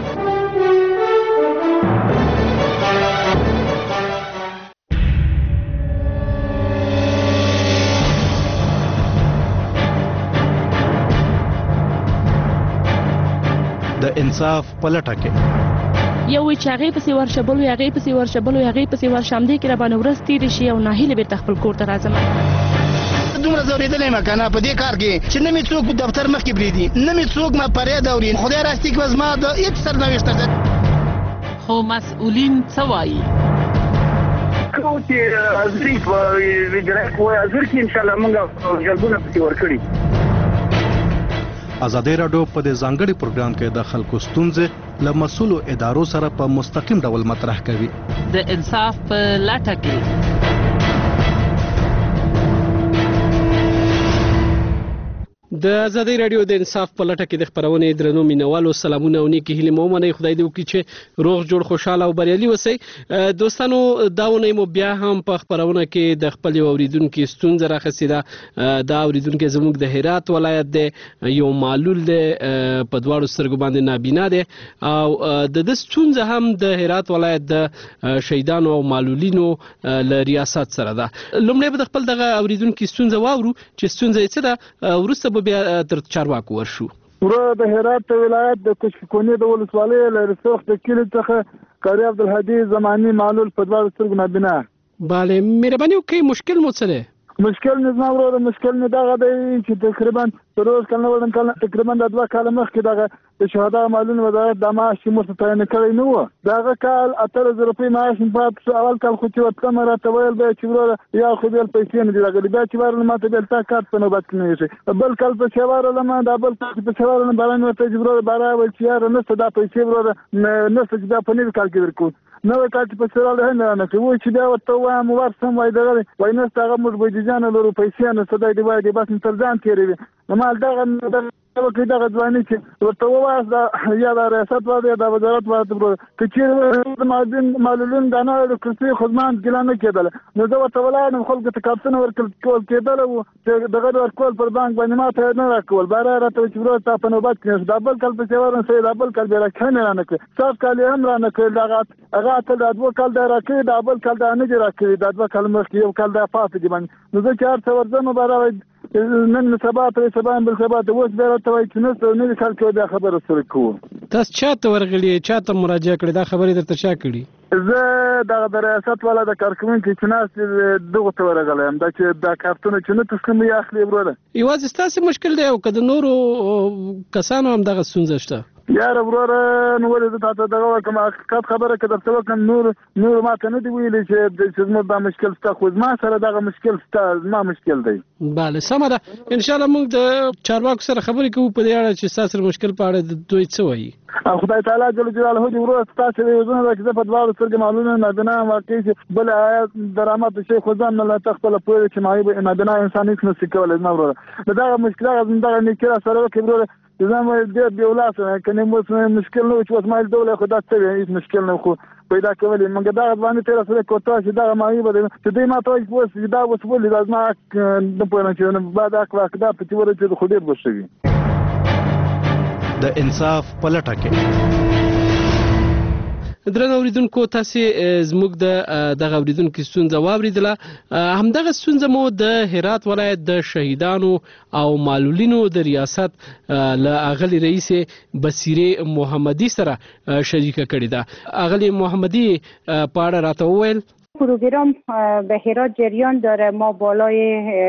د انصاف پلټه کې یو چې هغه پسې ورشبل وي هغه پسې ورشبل وي هغه پسې ورشم دي کې را باندې ورس تیر شي او ناهیله بیرته خپل کور ته راځم. دومره زوریدلې ما کنه په دې کار کې چې نه می څوک په دفتر مخ کې بریدي نه می څوک ما پرې دوري. خدای راستي کې زما د هیڅ سرنوشت ده. خو مسؤلین څه وایي؟ کوم چې ازری په ویډرک وای ازر کې ان شاء الله موږ جلبونه پکې ورکړي. ازادي رادیو په دې ځانګړي پروګرام کې د خلکو ستونزې له مسؤلو ادارو سره په مستقیم ډول مطرح کوي. د انصاف په لټه کې د ازادي رادیو د انصاف په لټه کې د خبرونې درنو مینوالو سلامونه او نیکی هیله مو منئ. خدای دې وکړي چې روغ جوړ خوشاله او بریالي اوسئ. دوستانو داونه مو بیا هم په خبرونه کې د خپل اوریدونکو ستونزه راخسي ده. دا اوریدونکو زموږ د هرات ولایت دی یو معلول دی په دواړو سترګو باندې نابینا دی او د ستونزه هم د هرات ولایت د شهیدانو او معلولینو ل ریاست سره ده. لومړی به خپل دغه اوریدونکو ستونزه واورو چې ستونزه یې څه ده ورسته بیا تر چارواکو ورشو. ورو د هرات ولایت د کشکونی د ولسوالۍ له رسوخ د کلی څخه قاری عبدالهادي زمانی معلول په دواړو سترګو نابینا. بله مهرباني وکړئ مشکل مو څه دی؟ مشکل نظام ورو مشکل نه دغه دی چې تقریبا روز کله ولن کله تقریبا د 2 کال مخکې دغه د شهدا مالون وزارت د معاش چې تعین کړی نه و دغه کال 8000 روپۍ معاش په اول کال خو چې وته مرته ویل به چې ورو یا خو بل پیسې نه دی راغلي بیا چې ورنه ماته بل تا کارت په نوبت کې نه شي بل کال په شوار لمه د بل کال په شوار نه باران ورته چې ورو بارا ول چې یار نه صدا پیسې ورو نه څه دا په نوې کال کې ورکو نو کال چې په سره له نه کوي چې دا وته وایم ورسم وای دغه وای نه ستغه موږ به دي ځان له پیسې نه صدا دی وای دی بس تر ځان تیری نو مال دغه دغه ځواني چې ورته وای دا یا د ریاست وای د وزارت وای چې معلولین د نه د کرسي خدمات ګلانه کېدل نو دا ورته ولانه خلک ته کارتونه ورکول کېدل او دغه ورکول پر بانک باندې ماته نه راکول بار راته چې ورته تا په نوبت کې دا بل کال په څورن سي دا بل کال به راکنه نه کوي صاف کال هم را نه کوي هغه ته د 2 کال دا راکړي دا بل کال دا نه راکړي دا 2 کال مخکې یو کال دا پاتې دي باندې نو زه 4 ورځم برابر نن سبا تر سبا بل سبا ته وځ به راته وای چې نو کال کې دا خبره سره کوو تاسو چاته ورغلی چاته مراجعه کړی دا خبره درته چا کړی زه د ریاست والا د کارکونکو چې ناس دغه ته ورغلم دا چې دا کارتونه چې نه تسلیم یې اخلي وروره یوازې ستاسو مشکل دی او کله نورو کسانو هم دغه ستونزه شته یار وروره نو ولې ته دغه کوم حقیقت خبره کړه څه وکم نور ما ته نه دی ویلي چې زموږ دا مشکل ستا خو ما سره دغه مشکل ستا ما مشکل دی bale سمه ده ان شاء الله موږ د چارواکو سره خبرې کوو په دې اړه چې تاسو مشکل په اړه دوی څه وایي خدای تعالی جل جلاله دې ورو تاسو دې وزنه د کده په دواړو سره معلومه نه دنا واقعي چې بل آیات درامات شي خو ځان نه تخپل پوهه چې مایي نه دنا انساني څه کول نه ورو دا مشکل دغه نکره سره وکړو زما دې دی ولاسه کنه مشکل نه چې اسماعیل دوله خدا ته هیڅ مشکل نه خو پیدا کولې موږ دا باندې تر سره کوته چې دا مایي بده چې دې ما ته وځي دا وسول دا ما نه پوهه چې بعد اکوا دا په تور چې خو ډیر بشوي د انصاف پلټه کې درنو اوریدونکو تاسو زموږ د اوریدونکو ستونزه واوریدله همدغه ستونزه مو د هرات ولایت د شهیدانو او معلولینو د ریاست له اغلی رئیس بصیره محمدی سره شریکه کړې ده اغلی محمدی پاړه راته وویل پروگرام به هرات جریان داره ما بالای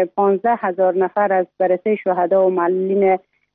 15000 نفر از بررسی شهدا و معلولین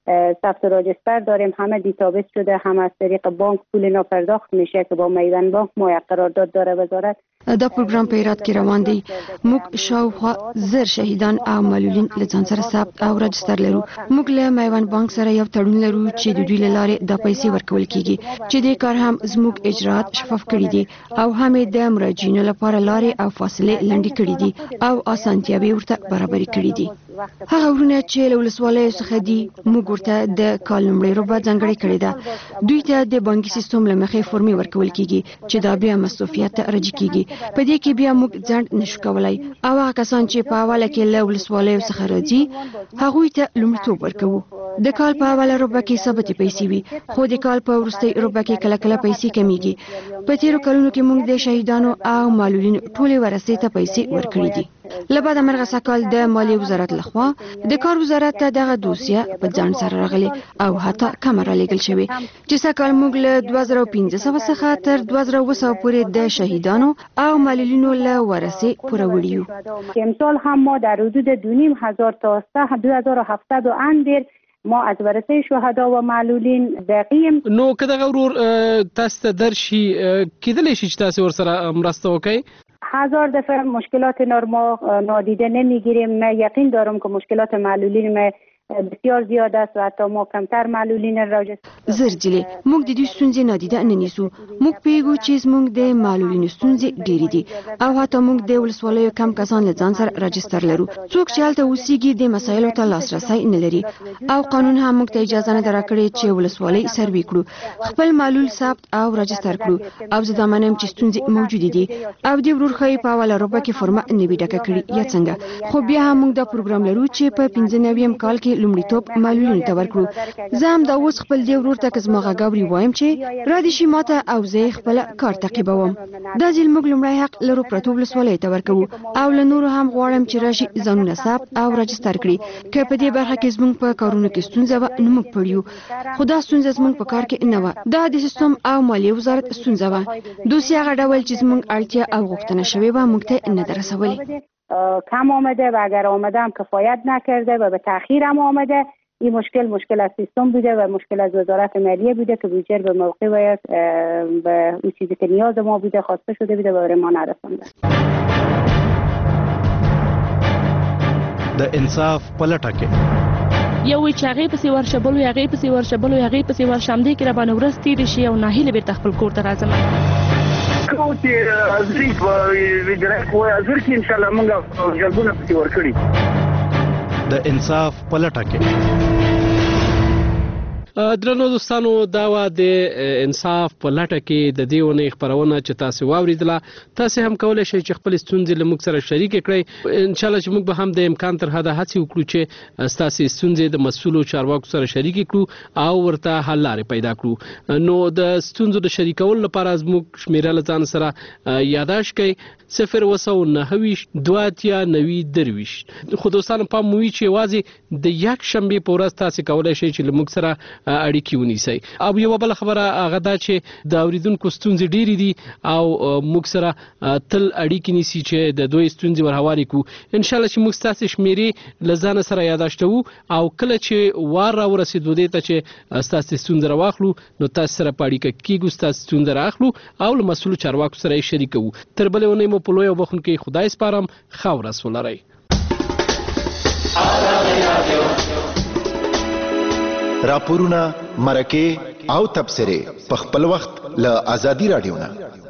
ثبت راجستر داریم همه دیتابیس شده هم از طریق بانک پول ناپرداخت میشه که با میدان بانک ما یک قرارداد داره وزارت دا پروګرام په هرات کې روان دی موږ شاوخوا زر شهیدان او معلولین له ځان سره ثبت او راجستر لرو موږ له میوان بانک سره یو تړون لرو چې د دوی لاره د پیسې ورکول کیږي چې د کار هم زموږ اجرات شفاف کړي دي او هم د مراجعینو لپاره لارې او فاصله لنډې کړي دي او اسانتیاوي ورته برابر کړي دي هغه ورونه چې له ولسوالۍ څخه دي موږ ورته د کال نمبر ربع ځانګړی کړی ده دوی ته د بانکي سیستم لمخې فورمې ورکول کیږي چې دا بیا مصرفیات راځي کیږي په دې کې بیا موږ ځند نشو کولای او هغه کسان چې په حواله کې له ولسوالۍ څخه راځي هغوی ته لومړیتوب ورکوو د کال په اوله ربع کې ثابتې پیسې وي خو د کال په وروستۍ ربع کې کله کله پیسې کمیږي په تیرو کلونو کې موږ د شهیدانو او معلولینو ټولې ورثې ته پیسې ورکړې دي لبعد مرغه سکال د مالیې وزارت لخوا د کار وزارت ته دغه دوسیه په ځان سره راغلي او حتی کمره لګل شوی چې سکال موږ له 2500 څخه تر 2200 پورې د شهیدانو او معلولینو له ورثې پوره وړیو امسال هم ما در حدود 2500 تا 2700 اندر ما از ورثه شهدا و معلولین دقیق نو که دغه ورور تاسو درشي کېدلی شي چې تاسو ورسره مرسته وکړئ هزار دفعه مشکلات ما نادیده نمیگیریم من یقین دارم که مشکلات معلولین ما بسیار زیاد است و حتی ما کمتر معلولین راجستر زرجلی موږ د دې ستونزې نادیده نه نیسو موږ پیګو چې موږ د معلولین ستونزې ډېرې دي او حتی موږ د ولسوالیو کم کسان له ځان سره راجستر لرو څوک چې هلته اوسېږي د مسایلو ته لاسرسی نه لري او قانون هم موږ ته اجازه نه درکړي چې ولسوالۍ سروي کړو خپل معلول ثبت او راجستر کړو او زه دا منم چې ستونزې موجودې دي او د ورور خی په اوله ربع کې فرمه نه وي ډکه کړي یا څنګه خو بیا هم موږ دا پروګرام لرو چې په 95 کال کې لومړیتوب معلولینو ته ورکړو زه هم دا اوس خپل دی ورور ته کزما غاوري وایم چې را دي شي ماته او زه خپل کار تعقیبوم دا ځل موږ لومړی حق لرو پرتوب ولسوالۍ ته ورکو او له نورو هم غواړم چې راشي ځانونه ثبت او راجستر کړي که په دې برخه کې زموږ په کارونو کې ستونزه و نو موږ پړیو خو دا ستونزه زموږ په کار کې نه و دا د سیستم او مالیې وزارت ستونزه و دوی هغه ډول چې زموږ اړتیا او غوښتنه شوی و موږ ته نه درسولې کم آمده و اگر آمده هم کفایت نکرده و به تأخیر هم آمده این مشکل از سیستم بوده و مشکل از وزارت مالیه بوده که بودجه به موقع و به اون چیزی که نیاز ما بوده خواسته شده بوده و برای ما نرسونده. د انصاف پلټه کې یو وی چې هغه پسې ورشه بل وی هغه پسې ورشه بل وی هغه پسې ورشه هم دې کې را باندې ورځ تېرې شي او ناهیله بیرته خپل کور ته راځم. کوم چې ازري ویډرک وای ازر کې ان شاء الله موږ جلبونه پسې ورکړي. د انصاف پلټه کې درنو دوستانو دا و د انصاف په لټه کې د دې ونې خبرونه چې تاسو واوریدله تاسو هم کولای شئ چې خپل ستونزې له موږ سره شریک کړئ. ان شاء الله چې موږ به هم د امکان تر حده هڅه وکړو چې تاسو ستونزې د مسؤلو چارواکو سره شریک کړو او ورته حل لارې پیدا کړو. نو د ستونزو د شریکولو لپاره موږ شمیره لزان سره یاداش کړئ 0299289 خو دوستانو په مووي چې وازي د یک شنبه په ورځ تاسو کولای شئ چې له موږ سره اړیکې ونیسئ. او یو بل خبره هغه دا چې د اوریدونکو ستونزې ډېرې دي او موږ سره تل اړیکې نیسي چې د دوی ستونزې ورهواري کو. ان شاء الله چې موږ تاسو شمیرې لزان سره یاداشتو او کله چې وار را ورسېدو دې ته چې تاسو ستونزې راواخلو نو تاسو سره پاړیکه کیږو تاسو ستونزې راخلو او له مسؤل چارواکو سره شریکو. تر بلې ونې مو په لوی او بخون کې خدای سپارم خاور اسولري. راپورونه مرکه او تبصره په خپل وخت له آزادي رادیو نه